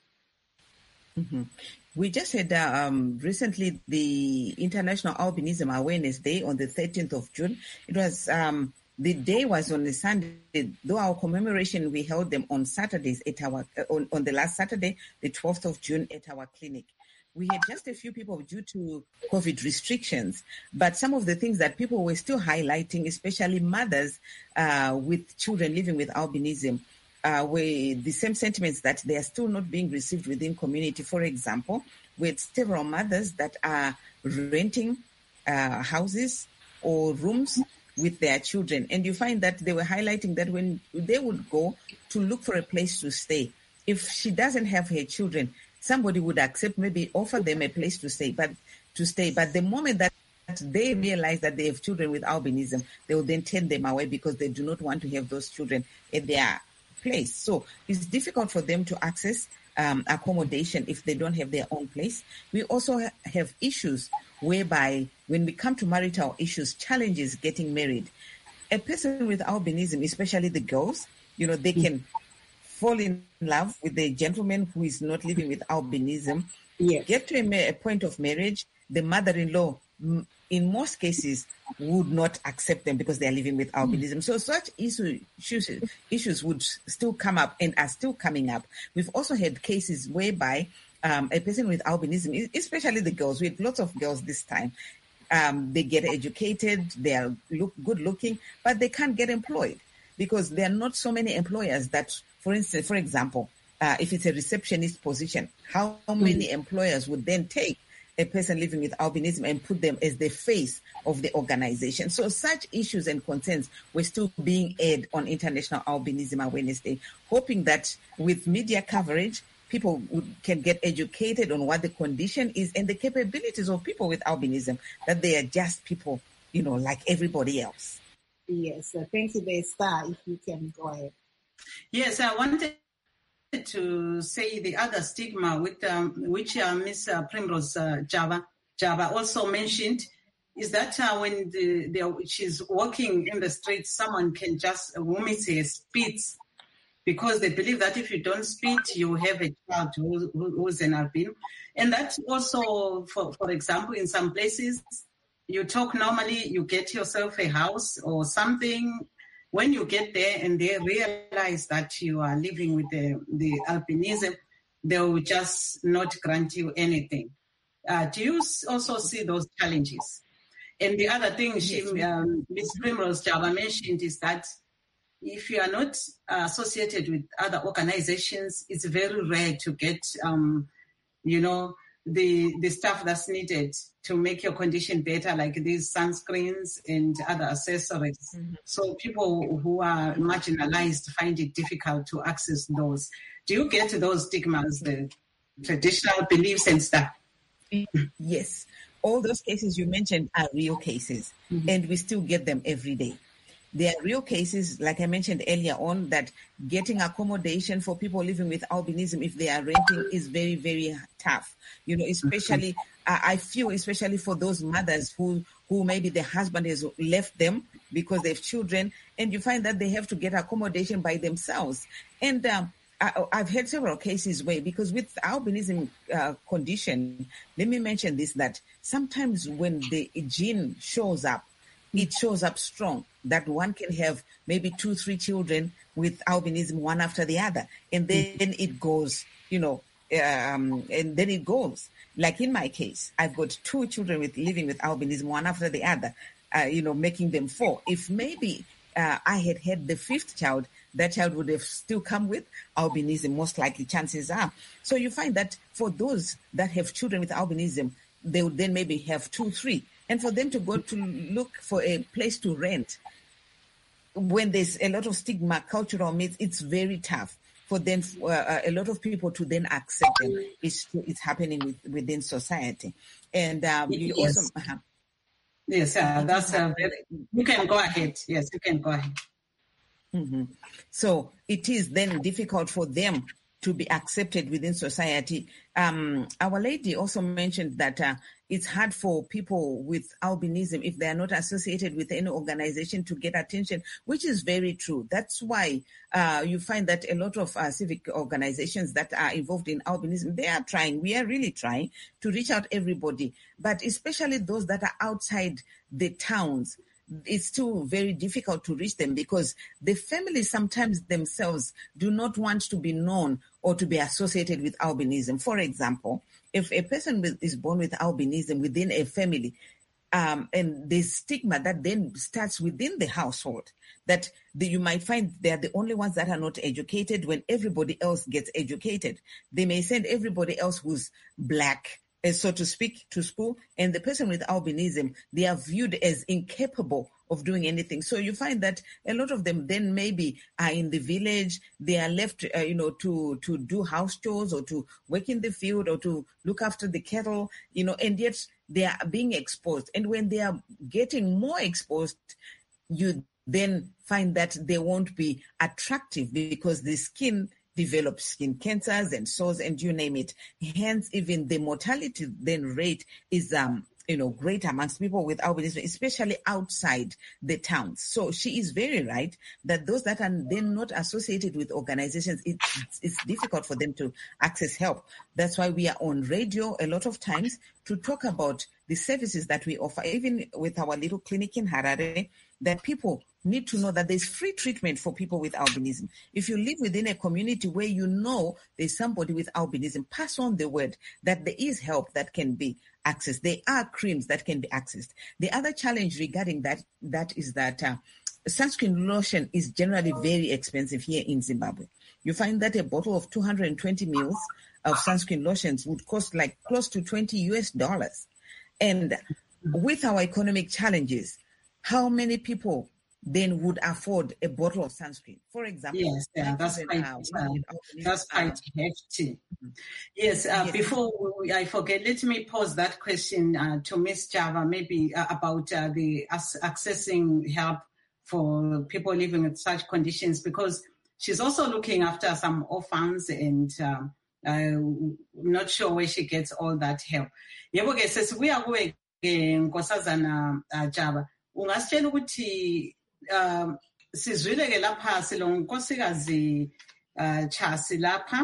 C: Mm-hmm. We just had uh, um, recently the International Albinism Awareness Day on the thirteenth of June. It was, um, the day was on a Sunday, though our commemoration, we held them on Saturdays at our, uh, on, on the last Saturday, the twelfth of June at our clinic. We had just a few people due to COVID restrictions, but some of the things that people were still highlighting, especially mothers uh, with children living with albinism, Uh, were the same sentiments that they are still not being received within community. For example, with several mothers that are renting uh, houses or rooms with their children. And you find that they were highlighting that when they would go to look for a place to stay, if she doesn't have her children, somebody would accept, maybe offer them a place to stay, but to stay. But the moment that they realize that they have children with albinism, they will then turn them away because they do not want to have those children at their place. So it's difficult for them to access um, accommodation if they don't have their own place. We also ha- have issues whereby when we come to marital issues, challenges getting married. A person with albinism, especially the girls, you know, they can fall in love with the gentleman who is not living with albinism,
A: yes.
C: Get to a, ma- a point of marriage, the mother-in-law, m- in most cases, would not accept them because they are living with albinism. Mm. So such issue, issues, issues would still come up and are still coming up. We've also had cases whereby um, a person with albinism, especially the girls, we had lots of girls this time, um, they get educated, they are look, good looking, but they can't get employed because there are not so many employers that, for instance, for example, uh, if it's a receptionist position, how many mm. employers would then take a person living with albinism and put them as the face of the organization? So such issues and concerns were still being aired on International Albinism Awareness Day, hoping that with media coverage, people would, can get educated on what the condition is and the capabilities of people with albinism, that they are just people, you know, like everybody else.
A: Yes, uh, thank you, there, Star. If you can go ahead.
B: Yes, I wanted to say the other stigma with um, which uh, Miss Uh, Primrose uh, Java Java also mentioned is that uh, when the, the, she's walking in the street, someone can just, a woman says, spits, because they believe that if you don't spit, you have a child who, who, who's an albino. And that's also, for, for example, in some places, you talk normally, you get yourself a house or something. When you get there and they realize that you are living with the, the albinism, they will just not grant you anything. Uh, do you also see those challenges? And the other thing she, um, Miz Primrose Java mentioned is that if you are not uh, associated with other organizations, it's very rare to get, um, you know, the the stuff that's needed to make your condition better, like these sunscreens and other accessories. Mm-hmm. So people who are marginalized find it difficult to access those. Do you get those stigmas, the traditional beliefs and stuff?
C: Yes. All those cases you mentioned are real cases, mm-hmm. and we still get them every day. There are real cases, like I mentioned earlier on, that getting accommodation for people living with albinism, if they are renting, is very, very tough. You know, especially, uh, I feel especially for those mothers who, who maybe the husband has left them because they have children, and you find that they have to get accommodation by themselves. And um, I, I've had several cases where, because with albinism uh, condition, let me mention this, that sometimes when the gene shows up, it shows up strong, that one can have maybe two, three children with albinism, one after the other. And then it goes, you know, um, and then it goes. Like in my case, I've got two children with living with albinism, one after the other, uh, you know, making them four. If maybe uh, I had had the fifth child, that child would have still come with albinism, most likely, chances are. So you find that for those that have children with albinism, they would then maybe have two, three. And for them to go to look for a place to rent, when there's a lot of stigma, cultural myths, it's very tough for them, uh, a lot of people to then accept them. It's, it's happening with, within society. And um, you
B: yes.
C: also... Uh-huh.
B: Yes, uh, that's uh, very, you can go ahead. Yes, you can go ahead.
C: Mm-hmm. So it is then difficult for them to be accepted within society. Um, our lady also mentioned that uh, it's hard for people with albinism, if they are not associated with any organization, to get attention, which is very true. That's why uh, you find that a lot of uh, civic organizations that are involved in albinism, they are trying, we are really trying to reach out everybody, but especially those that are outside the towns. It's still very difficult to reach them because the families sometimes themselves do not want to be known or to be associated with albinism. For example, if a person with, is born with albinism within a family, um, and the stigma that then starts within the household, that the, you might find they're the only ones that are not educated when everybody else gets educated. They may send everybody else who's black, so to speak, to school, and the person with albinism, they are viewed as incapable of doing anything. So you find that a lot of them then maybe are in the village, they are left, uh, you know, to, to do house chores or to work in the field or to look after the cattle, you know, and yet they are being exposed. And when they are getting more exposed, you then find that they won't be attractive because the skin develop skin cancers and sores and you name it. Hence, even the mortality then rate is, um, you know, great amongst people with albinism, especially outside the towns. So she is very right that those that are then not associated with organizations, it's, it's difficult for them to access help. That's why we are on radio a lot of times to talk about the services that we offer, even with our little clinic in Harare, that people need to know that there's free treatment for people with albinism. If you live within a community where you know there's somebody with albinism, pass on the word that there is help that can be accessed. There are creams that can be accessed. The other challenge regarding that, that is that uh, sunscreen lotion is generally very expensive here in Zimbabwe. You find that a bottle of two hundred twenty mils of sunscreen lotions would cost like close to twenty U S dollars. And with our economic challenges, how many people then would afford a bottle of sunscreen? For example,
B: yes, yeah, that's quite, uh, that's quite hefty. Mm-hmm. Yes, uh, yes, before we, I forget, let me pose that question uh, to Miz Java, maybe uh, about uh, the uh, accessing help for people living with such conditions, because she's also looking after some orphans and uh, I'm not sure where she gets all that help. Yebo ke sesibuya kuwe Nkosazana Java, ungasitshela ukuthi um sizwile ke lapha silonkosikazi uh, Chasi lapha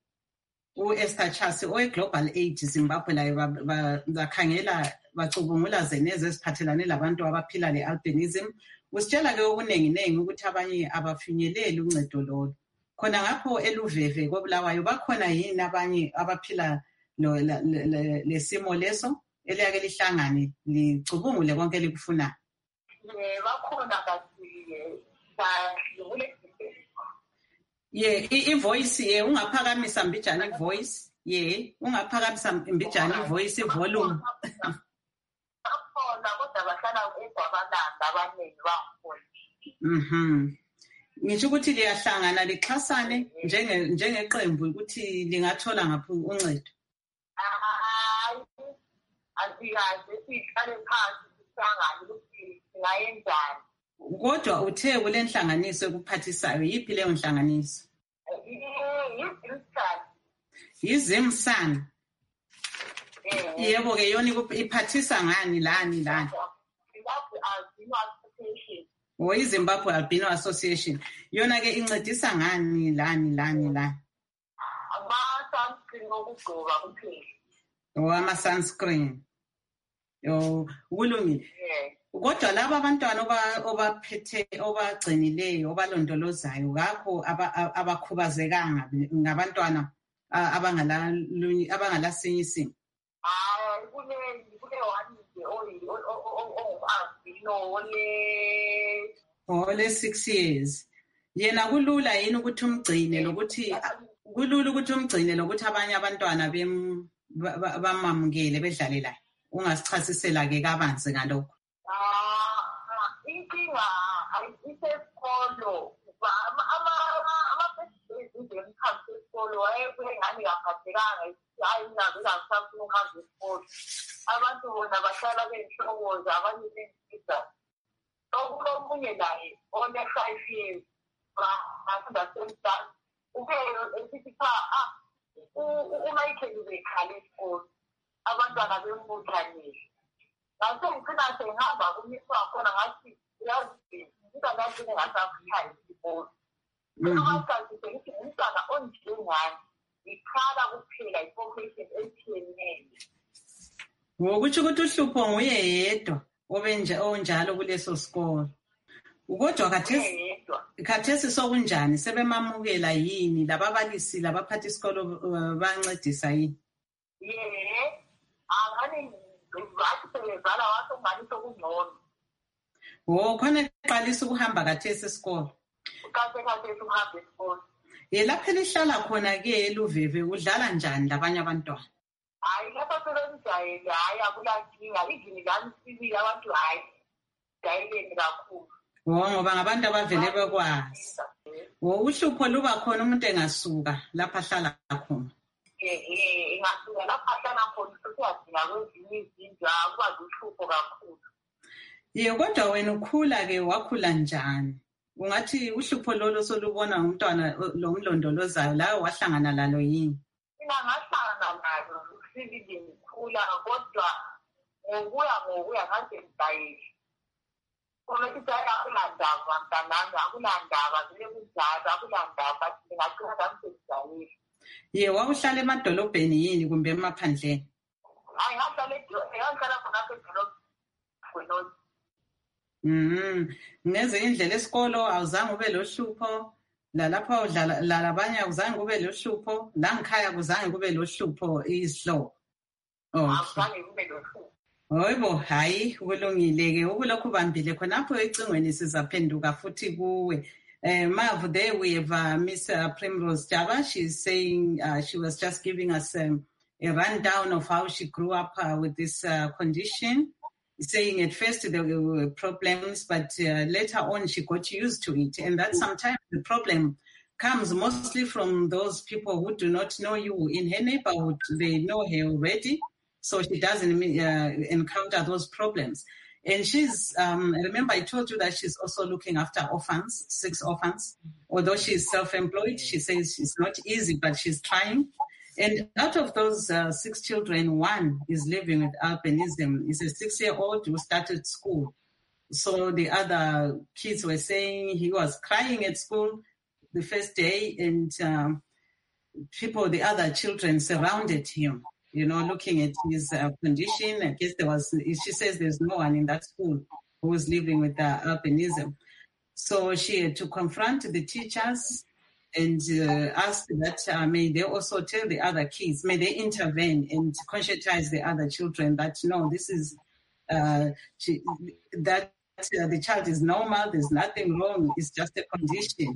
B: u-Esther Chasi owe-Global Aid Zimbabwe layo bakhangela bacubungula zeneze eziphathelane labantu abaphila le-albinism. Usitshela ke okuningi-ningi ukuthi abanye abafinyeleli uncedo lolo. Khona ngapho eluveve koBulawayo bakhona yini abanye abaphila lesimo leso eliyake lihlangane licubungule konke likufunayo?
D: Bakhona kasi
B: Yeah, i-voice ye ungaphakamisa Mbijana i-voice. Yeah, ungaphakamisa Mbijana i-voice i-volume.
D: Akhona kodwa bahlala eGwabalanda abaningi bangikhona.
B: Mhm. Ngisho ukuthi liyahlangana lixhasane njenge njengeqembu ukuthi lingathola ngaphi uncedo.
D: Hayi, asiyazi sihlale phansi sihlangane ukuthi singayenzani.
B: Kodwa uthe kule nhlanganiso ekuphathisayo yiphi leyo nhlanganiso? Yizimsan. Yebo ke yona iphathisa ngani lani lani? O iZimbabwe Albino Association. Yona ke incedisa ngani lani lani lani?
D: Ama-sunscreen okugqoka kuphela.
B: O ama-sunscreen. Yo kulungile. Kodwa laba abantwana obaphethe obagcinileyo obalondolozayo kakho abakhubazekanga ngabantwana abangala abangalasinye isimo.
D: Hayi kule kule one ongubino ole
B: ole six years. Yena kulula yini ukuthi umgcine lokuthi kulula ukuthi umgcine lokuthi abanye abantwana bem bamamukele bedlale la. Ungasichasisela ke kabanzi ngalokho.
D: Ah, inkinga ayisesikolo ama-ama-ama-ama-ama-ama-ama-ama-ama-ama-ama-ama-ama-ama-ama-ama-ama-ama esikolo wayebuye ngani kaphathekanga hayi nazo ngasafuna ukuhamba esikolo abantu bona bahlala benhlokoza abanye bensiza okulomunye naye one-five years bafunda semsana ube esithi cha ah uMichael ubekhale esikolo abantwana bembuthanile ngase ngicina sengihamba kumisa khona ngathi yazi ngizangathi ngasafunda esikolo Nakathi sengithi umntwana onjengani ikhala kuphela i-population ethiyene.
B: Ngokuthi ukuthi uhlupho nguye yedwa obenje onjalo kuleso sikolo. Kodwa khathesi khathesi sokunjani sebemamukela yini lababalisi labaphathi isikolo bancedisa yini?
D: Yeah. Angani bathi sebezala wathi ngani sokungcono.
B: Oh khona eqalisa ukuhamba khathesi isikolo.
D: Kase kase ukuhamba esikolo.
B: Ye lapha lihlala khona ke eLuveve udlala njani labanye abantwana?
D: Hayi lapha sebenzayela hayi akulankinga izini lami sibili abantu hayi dayileni kakhulu.
B: Oh ngoba ngabantu abavele bekwazi. Oh uhlupho luba khona umuntu engasuka lapha ahlala khona.
D: Eh eh ingasuka lapha ahlala khona sesiyazinga kwezinye izinto akwazi uhlupho kakhulu.
B: Ye kodwa wena ukhula ke wakhula njani? Ungathi uhlupho lolo solubona umntwana lo mlondolozayo la wahlangana lalo yini?
D: Mina ngahlangana nalo sibili ngikhula kodwa ngokuya ngokuya ngaze ngidayile. Uma kudala akulandaba mntanami akulandaba vele kunjalo akulandaba ngingaqina ngamsezidayile.
B: Ye wawuhlala emadolobheni yini kumbe emaphandleni?
D: Hayi ngahlala ngahlala khona edolobheni.
B: Mhm. Ngeze indlela esikolo awuzange ube lohlupho la lapha udlala la labanye awuzange kube lohlupho la ngikhaya kuzange kube lohlupho isihlo.
D: Awuzange kube lohlupho.
B: Hoyibo hayi kulungile ke ukulokhu bambile khonapho ecingweni sizaphenduka futhi kuwe. Uh, Mav, there we have uh, Miss uh, Primrose Java. She's saying uh, she was just giving us um, a rundown of how she grew up uh, with this uh, condition. Saying at first there were problems, but uh, later on she got used to it. And that sometimes the problem comes mostly from those people who do not know you in her neighborhood. They know her already, so she doesn't uh, encounter those problems. And she's, um, remember I told you that she's also looking after orphans, six orphans. Although she's self-employed, she says it's not easy, but she's trying. And out of those uh, six children, one is living with albinism. He's a six-year-old who started school. So the other kids were saying he was crying at school the first day, and um, people, the other children surrounded him, you know, looking at his uh, condition. I guess there was, she says there's no one in that school who was living with uh, albinism. So she had to confront the teachers and uh, ask that uh, may they also tell the other kids, may they intervene and conscientize the other children that, no, this is, uh, she, that uh, the child is normal, there's nothing wrong, it's just a condition.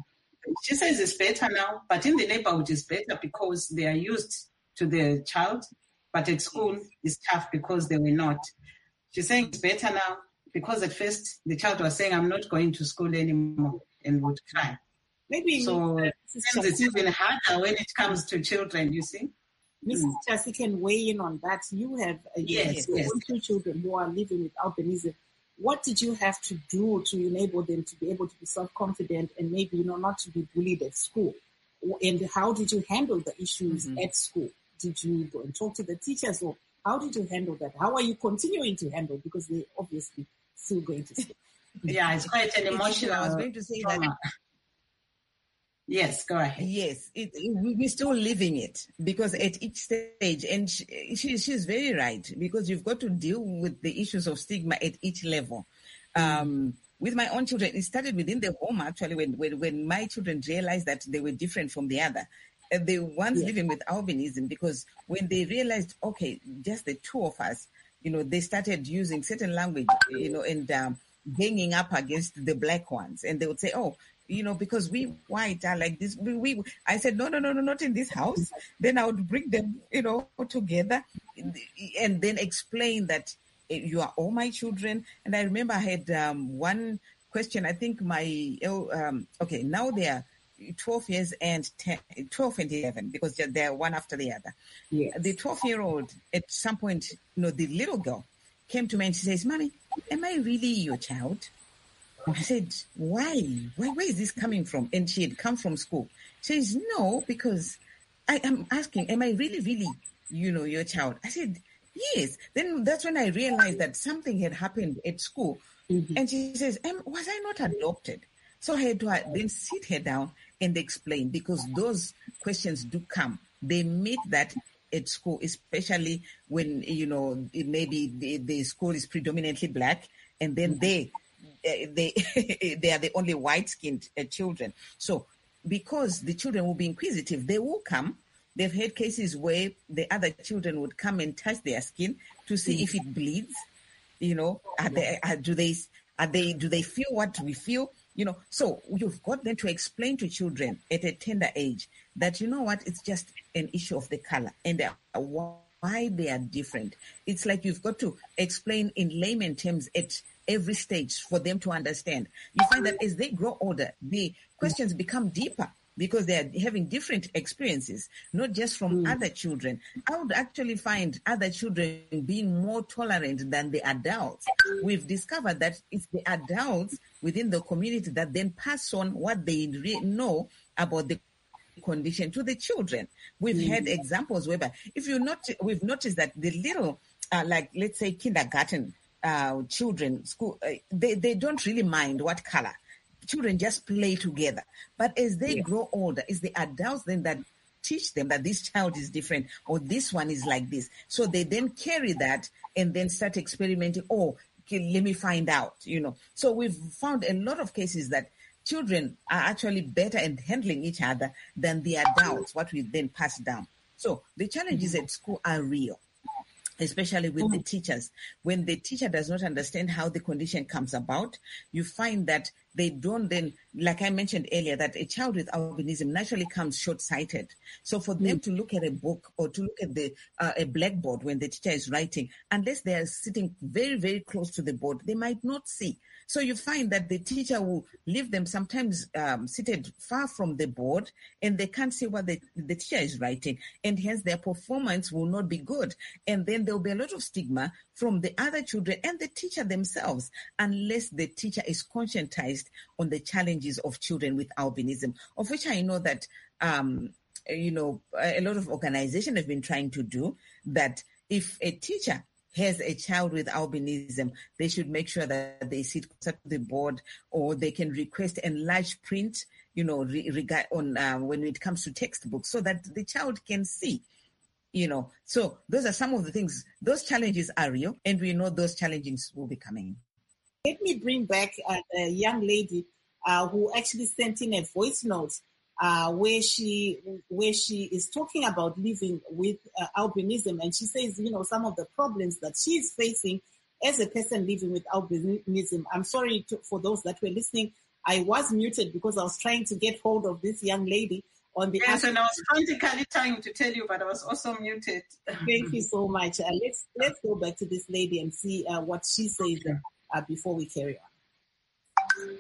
B: she says it's better now, but in the neighborhood it's better because they are used to the child, but at school it's tough because they were not. She's saying it's better now because at first the child was saying, I'm not going to school anymore, and would cry.
A: Maybe
B: so it's even harder when it comes to children, you see.
A: Missus Mm. Chassi can weigh in on that. You have uh,
B: yes,
A: you
B: yes.
A: two children who are living with albinism. What did you have to do to enable them to be able to be self-confident and maybe, you know, not to be bullied at school? And how did you handle the issues mm-hmm. at school? Did you go and talk to the teachers, or how did you handle that? How are you continuing to handle? Because they obviously still going to school.
B: Yeah, it's quite an emotional.
C: I was going to say trauma. that.
B: Yes, go ahead.
C: Yes, it, it, we're still living it because at each stage, and she, she, she's very right, because you've got to deal with the issues of stigma at each level. Um, with my own children, it started within the home, actually, when, when, when my children realized that they were different from the other. Uh, the ones yeah. living with albinism, because when they realized, okay, just the two of us, you know, they started using certain language, you know, and um, ganging up against the black ones. And they would say, oh, you know, because we white are like this. We, we, I said, no, no, no, no, not in this house. Then I would bring them, you know, together and then explain that you are all my children. And I remember I had um, one question. I think my, um, okay, now they are twelve years and ten, twelve and eleven, because they're, they're one after the other. Yes. The twelve-year-old, at some point, you know, the little girl came to me and she says, Mommy, am I really your child? I said, why? why? Where is this coming from? And she had come from school. She says, no, because I am asking, am I really, really, you know, your child? I said, yes. Then that's when I realized that something had happened at school. Mm-hmm. And she says, was I not adopted? So I had to then sit her down and explain, because those questions do come. They meet that at school, especially when, you know, maybe the, the school is predominantly black, and then mm-hmm. they... they they are the only white-skinned uh, children. So because the children will be inquisitive, they will come. They've had cases where the other children would come and touch their skin to see mm. if it bleeds. You know, are they, are, do they are they do they feel what we feel? You know, so you've got them to explain to children at a tender age that, you know what, it's just an issue of the color and uh, why they are different. It's like you've got to explain in layman terms at every stage for them to understand. You find that as they grow older, the questions become deeper because they are having different experiences, not just from mm. other children. I would actually find other children being more tolerant than the adults. We've discovered that it's the adults within the community that then pass on what they re- know about the condition to the children. We've mm. had examples whereby, if you not, we've noticed that the little, uh, like let's say kindergarten, Uh, children, school, uh, they, they don't really mind what color. Children just play together. But as they yeah. grow older, it's the adults then that teach them that this child is different or this one is like this. So they then carry that and then start experimenting. Oh, okay, let me find out, you know. So we've found a lot of cases that children are actually better at handling each other than the adults, what we then pass down. So the challenges mm-hmm. at school are real, especially with the teachers. When the teacher does not understand how the condition comes about, you find that they don't then, like I mentioned earlier, that a child with albinism naturally comes short-sighted. So for them mm. to look at a book or to look at the uh, a blackboard when the teacher is writing, unless they are sitting very, very close to the board, they might not see. So you find that the teacher will leave them sometimes um, seated far from the board, and they can't see what the, the teacher is writing, and hence their performance will not be good. And then there will be a lot of stigma from the other children and the teacher themselves, unless the teacher is conscientized on the challenges of children with albinism, of which I know that, um, you know, a lot of organizations have been trying to do that. If a teacher has a child with albinism, they should make sure that they sit closer to the board, or they can request enlarged print, you know, re- regard on uh, when it comes to textbooks, so that the child can see, you know. So those are some of the things. Those challenges are real, and we know those challenges will be coming.
A: Let me bring back uh, a young lady uh, who actually sent in a voice note uh, where she where she is talking about living with uh, albinism, and she says, you know, some of the problems that she's facing as a person living with albinism. I'm sorry to, for those that were listening. I was muted because I was trying to get hold of this young lady on the
B: Yes, and I was frantically trying to tell you, but I was also muted.
A: Thank you so much. Uh, let's let's go back to this lady and see uh, what she says uh, before we carry on.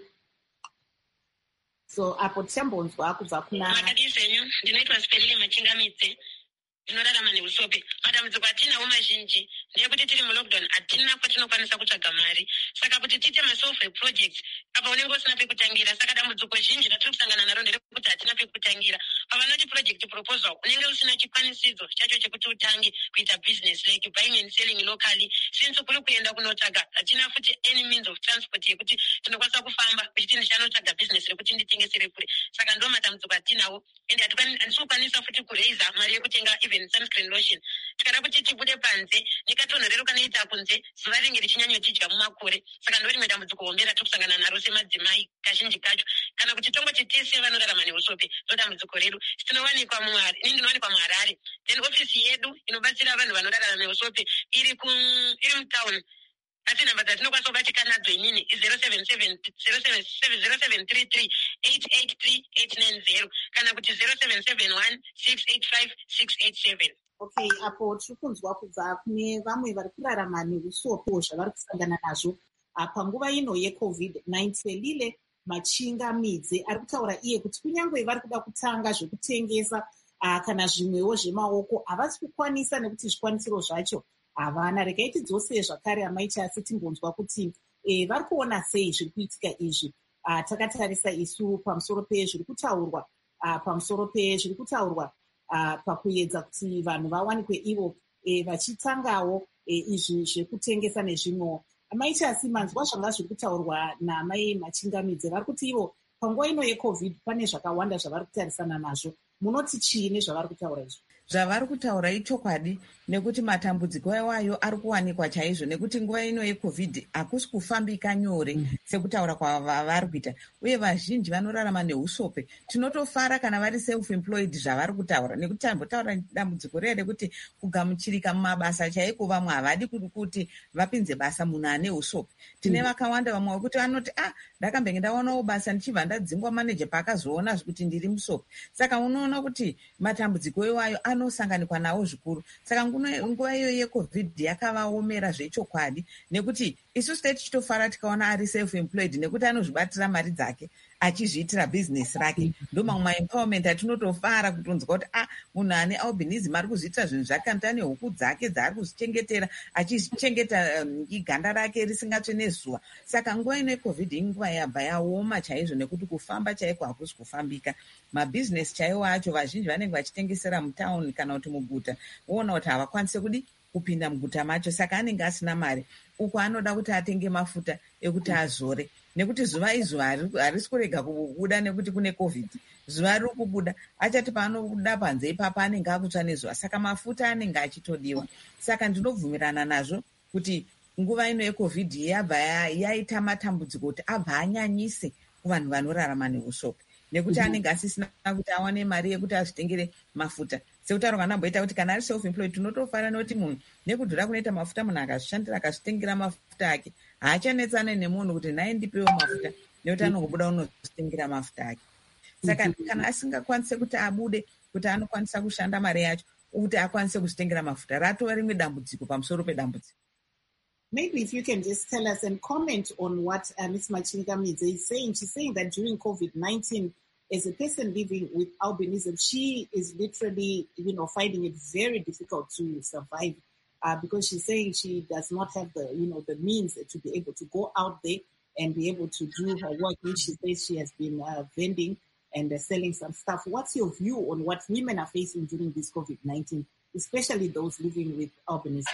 A: So apo tichambonzwa kubva kuna
E: ndinoitwa Sipelile Machingamidze ndinorarama neusope matambudziko atinawo mazhinji ndeyekuti tiri mulockdown hatina kwatinokwanisa kutsvaga mari saka kuti tiite masoftware projects apa unenge usina pekutangira saka dambudziko zhinji ratiri kusangana naro nderekuti hatina pekutangira pavanoti project proposal unenge usina chikwanisidzo chacho chekuti utange kuita business like buying and selling locally since kuri kuenda kunotsvaga hatina futi any means of transport yekuti tinokwanisa kufamba uchiti ndichanotsvaga business rekuti nditengesere kure saka ndo matambudziko atinawo ende handisokwanisa futi kureiza mari yekutenga even sunscreen lotion tikada kuti tibude panze nekatonhorero kanoita kunze zuva ringe richinyanyotidya mumakore saka ndo rimwe dambudziko hombe ratiri kusangana naro semadzimai kazhinji kacho kana kuti tongoti tese vanorarama neusope ndo dambudziko redu tinowanikwa muMwari ini ndinowanikwa muHarare then ofisi yedu inobatsira vanhu vanorarama neusope iri ku iri mutown asi nhamba dzatinokwanisa kubatika nadzo inini zero seven seven zero seven three three eight eight three eight nine zero kana kuti zero seven seven one six eight five six eight seven.
A: Okay, apo tiri kunzwa kubva kune vamwe vari kurarama neusope zvavari kusangana nazvo panguva ino yecovid nineteen. Sipelile Machingamidze ari kutaura iye kuti kunyange vari kuda kutanga zvekutengesa kana zvimwewo zvemaoko havasi kukwanisa nekuti zvikwanisiro zvacho havana. Regai tidzose zvakare amaichasi timbonzwa kuti e, vari kuona sei zviri kuitika izvi. Takatarisa isu pamusoro pezviri kutaurwa pamusoro pezviri kutaurwa pakuedza kuti vanhu vawanikwe ivo e, vachitangawo e, izvi zvekutengesa nezvimwewo. Amaichasi manzwa zvanga zviri kutaurwa naamai Machingamidze vari kuti ivo panguva ino yecovid pane zvakawanda zvavari kutarisana nazvo. Munoti chii nezvavari kutaura izvo?
C: Zvavari kutaura ichokwadi nekuti matambudziko iwayo ari kuwanikwa chaizvo nekuti nguva ino yecovid hakusi kufambika nyore mm. sekutaura kwavari kuita uye vazhinji vanorarama neusope. Tinotofara kana vari self employed zvavari kutaura nekuti tambotaura dambudziko riya rekuti kugamuchirika mumabasa chaiko vamwe havadi kuti vapinze basa munhu ane usope. Tine mm. vakawanda vamwe vekuti vanoti ah ndakambenge ndaonawo basa ndichibva ndadzingwa maneja paakazoona kuti ndiri musope. Saka unoona kuti matambudziko iwayo anosanganikwa nawo zvikuru. Saka nguva iyo yecovid yakavaomera zvechokwadi nekuti isusu tichitofara tikaona ari self employed nekuti anozvibatira mari dzake achizviitira business rake. Ndo mamwe maempowerment atinotofara kutonzwa kuti ah munhu ane albinism ari kuzviitira zvinhu zvake ane huku dzake dzaari kuzvichengetera achichengeta um, iganda rake risingatsve nezuva. Saka nguva ino yecovid inguva yabva yaoma chaizvo nekuti kufamba chaiko hakusi kufambika. Mabhizinesi chaiwo acho vazhinji vanenge vachitengesera mutauni kana kuti muguta voona kuti havakwanise kudi kupinda muguta macho saka anenge asina mari. Uko anoda kuti atenge mafuta ekuti azore nekuti zuva izuva harisi kurega kubuda nekuti kune covid. Zuva riri kubuda achati paanobuda panze ipapa anenge akutsva nezuva saka mafuta anenge achitodiwa. Saka ndinobvumirana nazvo kuti nguva ino yecovid yabva yaita matambudziko kuti abva anyanyise kuvanhu vanorarama neusope nekuti mm-hmm. anenge asisina kuti awane mari yekuti azvitengere mafuta. Sekutaura kanamboita kuti kana ari self employed tinotofara nekuti munhu nekudhura kunoita mafuta munhu akazvishandira akazvitengera mafuta ake haachanetsane nemunhu kuti nhaye ndipewo mafuta nekuti anongobuda unozvitengera mafuta ake. Saka mm-hmm. kana asingakwanise kuti abude kuti anokwanisa kushanda mari yacho kuti akwanise kuzvitengera mafuta ratova rimwe dambudziko pamusoro pedambudziko.
A: Maybe if you can just tell us and comment on what uh, Miz Machingamidze is saying. She's saying that during COVID nineteen, as a person living with albinism, she is literally, you know, finding it very difficult to survive uh, because she's saying she does not have the, you know, the means to be able to go out there and be able to do her work, which she says she has been uh, vending and uh, selling some stuff. What's your view on what women are facing during this COVID nineteen, especially those living with albinism?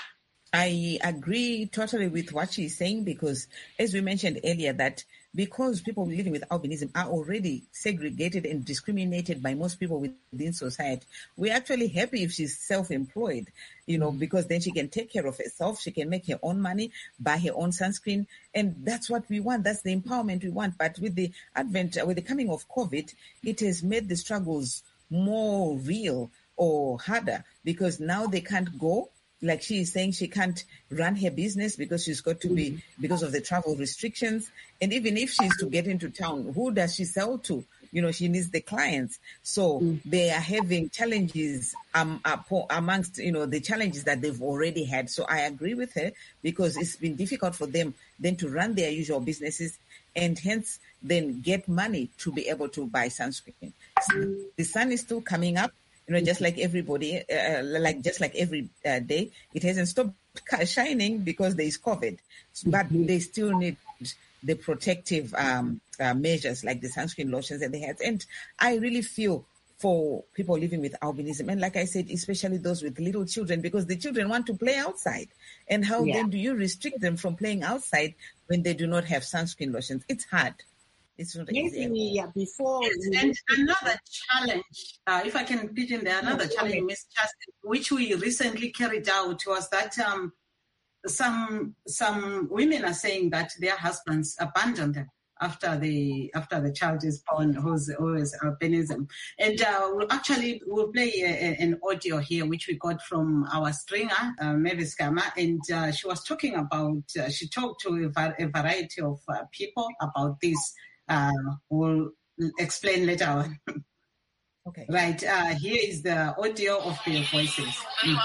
C: I agree totally with what she's saying because, as we mentioned earlier, that because people living with albinism are already segregated and discriminated by most people within society, we're actually happy if she's self-employed, you know, because then she can take care of herself, she can make her own money, buy her own sunscreen, and that's what we want. That's the empowerment we want. But with the advent, with the coming of COVID, it has made the struggles more real or harder because now they can't go like she is saying, she can't run her business because she's got to be, because of the travel restrictions. And even if she's to get into town, who does she sell to? You know, she needs the clients. So mm. they are having challenges um, amongst, you know, the challenges that they've already had. So I agree with her, because it's been difficult for them then to run their usual businesses and hence then get money to be able to buy sunscreen. So the sun is still coming up, you know, just like everybody, uh, like just like every uh, day. It hasn't stopped shining because there is COVID, but they still need the protective um, uh, measures like the sunscreen lotions and the hats. And I really feel for people living with albinism, and like I said, especially those with little children, because the children want to play outside. And how yeah. then do you restrict them from playing outside when they do not have sunscreen lotions? It's hard. It's not easy.
A: Yeah, before
B: and another challenge, uh, if I can pitch in there, another okay. challenge, Miz Chastin, which we recently carried out, was that um, some some women are saying that their husbands abandoned them after the after the child is born, who's always albinism. And uh, we'll actually we'll play a, a, an audio here, which we got from our stringer, uh, Mavis Gama, and uh, she was talking about, uh, she talked to a, va- a variety of uh, people about this. Uh, we'll explain later on.
C: Okay.
B: Right, uh, here is the audio of their voices. Mm.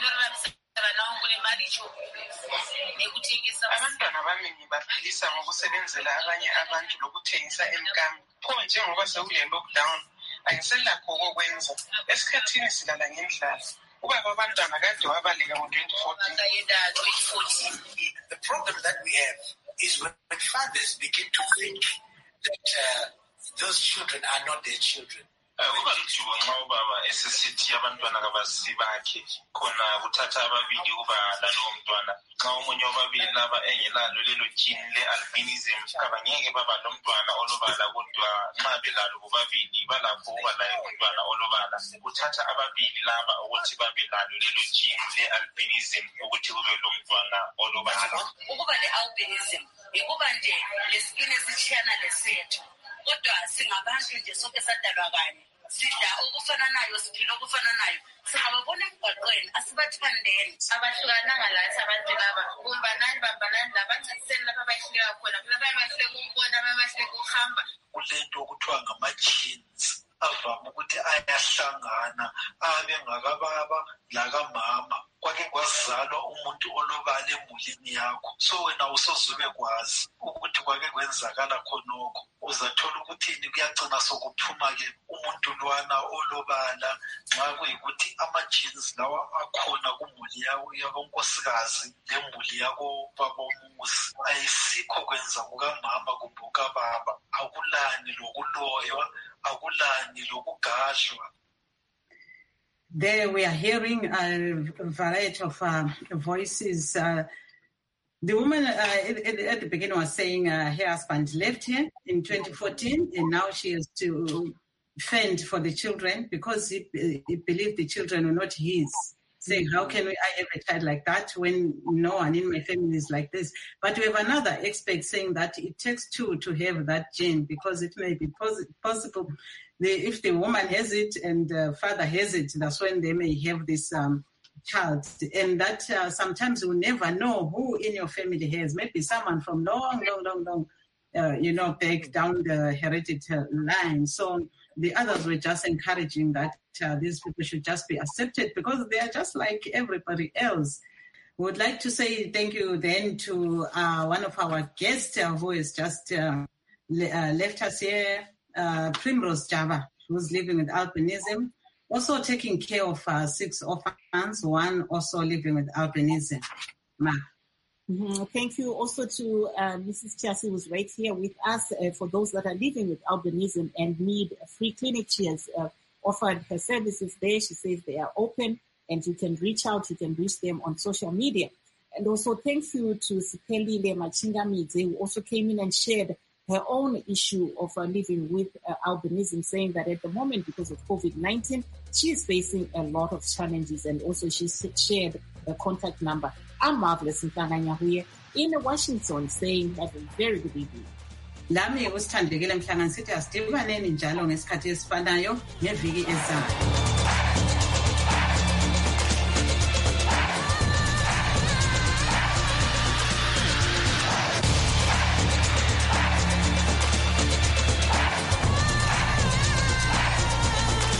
F: Abantwana abaningi baphilisa ngokusebenzela abanye abantu lokuthengisa emkambi. Pho njengoba sekule lockdown angiselakho okwenza. Esikhathini silala ngendlala. Ubaba abantwana kade wabaleka ngo twenty fourteen. The problem that we have is when fathers begin to think that uh, those children are not their children.
G: Kuba lujuba nxa ubaba esesithi abantwana kabasibakhe khona kuthatha ababili kuba lalowo mntwana nxa omunye wababili laba engelalo lelo gene le-albinism kabangeke baba lomntwana olobala kodwa nxa belalo bobabili balakho ukuba laye umntwana olobala kuthatha ababili laba ukuthi babe lalo lelo gene le-albinism ukuthi kube lomntwana olobala.
H: Ukuba le-albinism ikuba nje leskin esitshiyana lesethu, kodwa singabantu nje sonke sadalwa kanye, sidla okufananayo, siphila okufananayo. Singababona emgwaqweni, asibathandeni. Abahlukananga lathi abantu laba, kumbanani bambanani labancediseni lapha abahluleka khona, kulaba abahluleka ukubona, abahluleka ukuhamba.
F: Kulento okuthiwa ngama-genes avame ukuthi ayahlangana abe ngakababa lakamama. Kwake kwazalwa umuntu olobala emulini yakho, so wena usozube kwazi ukuthi kwake kwenzakala khonokho. Uzathola ukuthini kuyagcina sokuphuma-ke umuntu lwana olobala nxa kuyikuthi ama-genes lawa akhona kumuli yakonkosikazi lemuli yakobabomuzi. Ayisikho kwenza kukamama kumbe kukababa. Akulani lokuloywa, akulani lokugadlwa.
B: There we are hearing a variety of uh, voices. Uh, the woman uh, at, at the beginning was saying uh, her husband left her in twenty fourteen, and now she has to fend for the children because he, he believed the children were not his. Saying, how can we, I have a child like that when no one in my family is like this? But we have another expert saying that it takes two to have that gene because it may be pos- possible. The, if the woman has it and the father has it, that's when they may have this um, child. And that uh, sometimes you never know who in your family has. Maybe someone from long, long, long, long, uh, you know, back down the hereditary line. So the others were just encouraging that uh, these people should just be accepted because they are just like everybody else. We would like to say thank you then to uh, one of our guests uh, who has just uh, le- uh, left us here, uh, Primrose Java, who's living with albinism, also taking care of uh, six orphans, one also living with albinism. Ma.
A: Mm-hmm. Thank you also to uh, Missus Chassis, who's right here with us. Uh, for those that are living with albinism and need a free clinic, she has uh, offered her services there. She says they are open and you can reach out, you can reach them on social media. And also thank you to Sipelile Machingamidze, who also came in and shared her own issue of uh, living with uh, albinism, saying that at the moment, because of COVID nineteen, she is facing a lot of challenges, and also she shared her contact number. I'm Marvelous Mhlanga in Washington, saying have a very good evening.
B: Lami usithandekile Mhlanga sithi asidibaneni njalo ngesikhathi esifanayo ngeviki ezayo.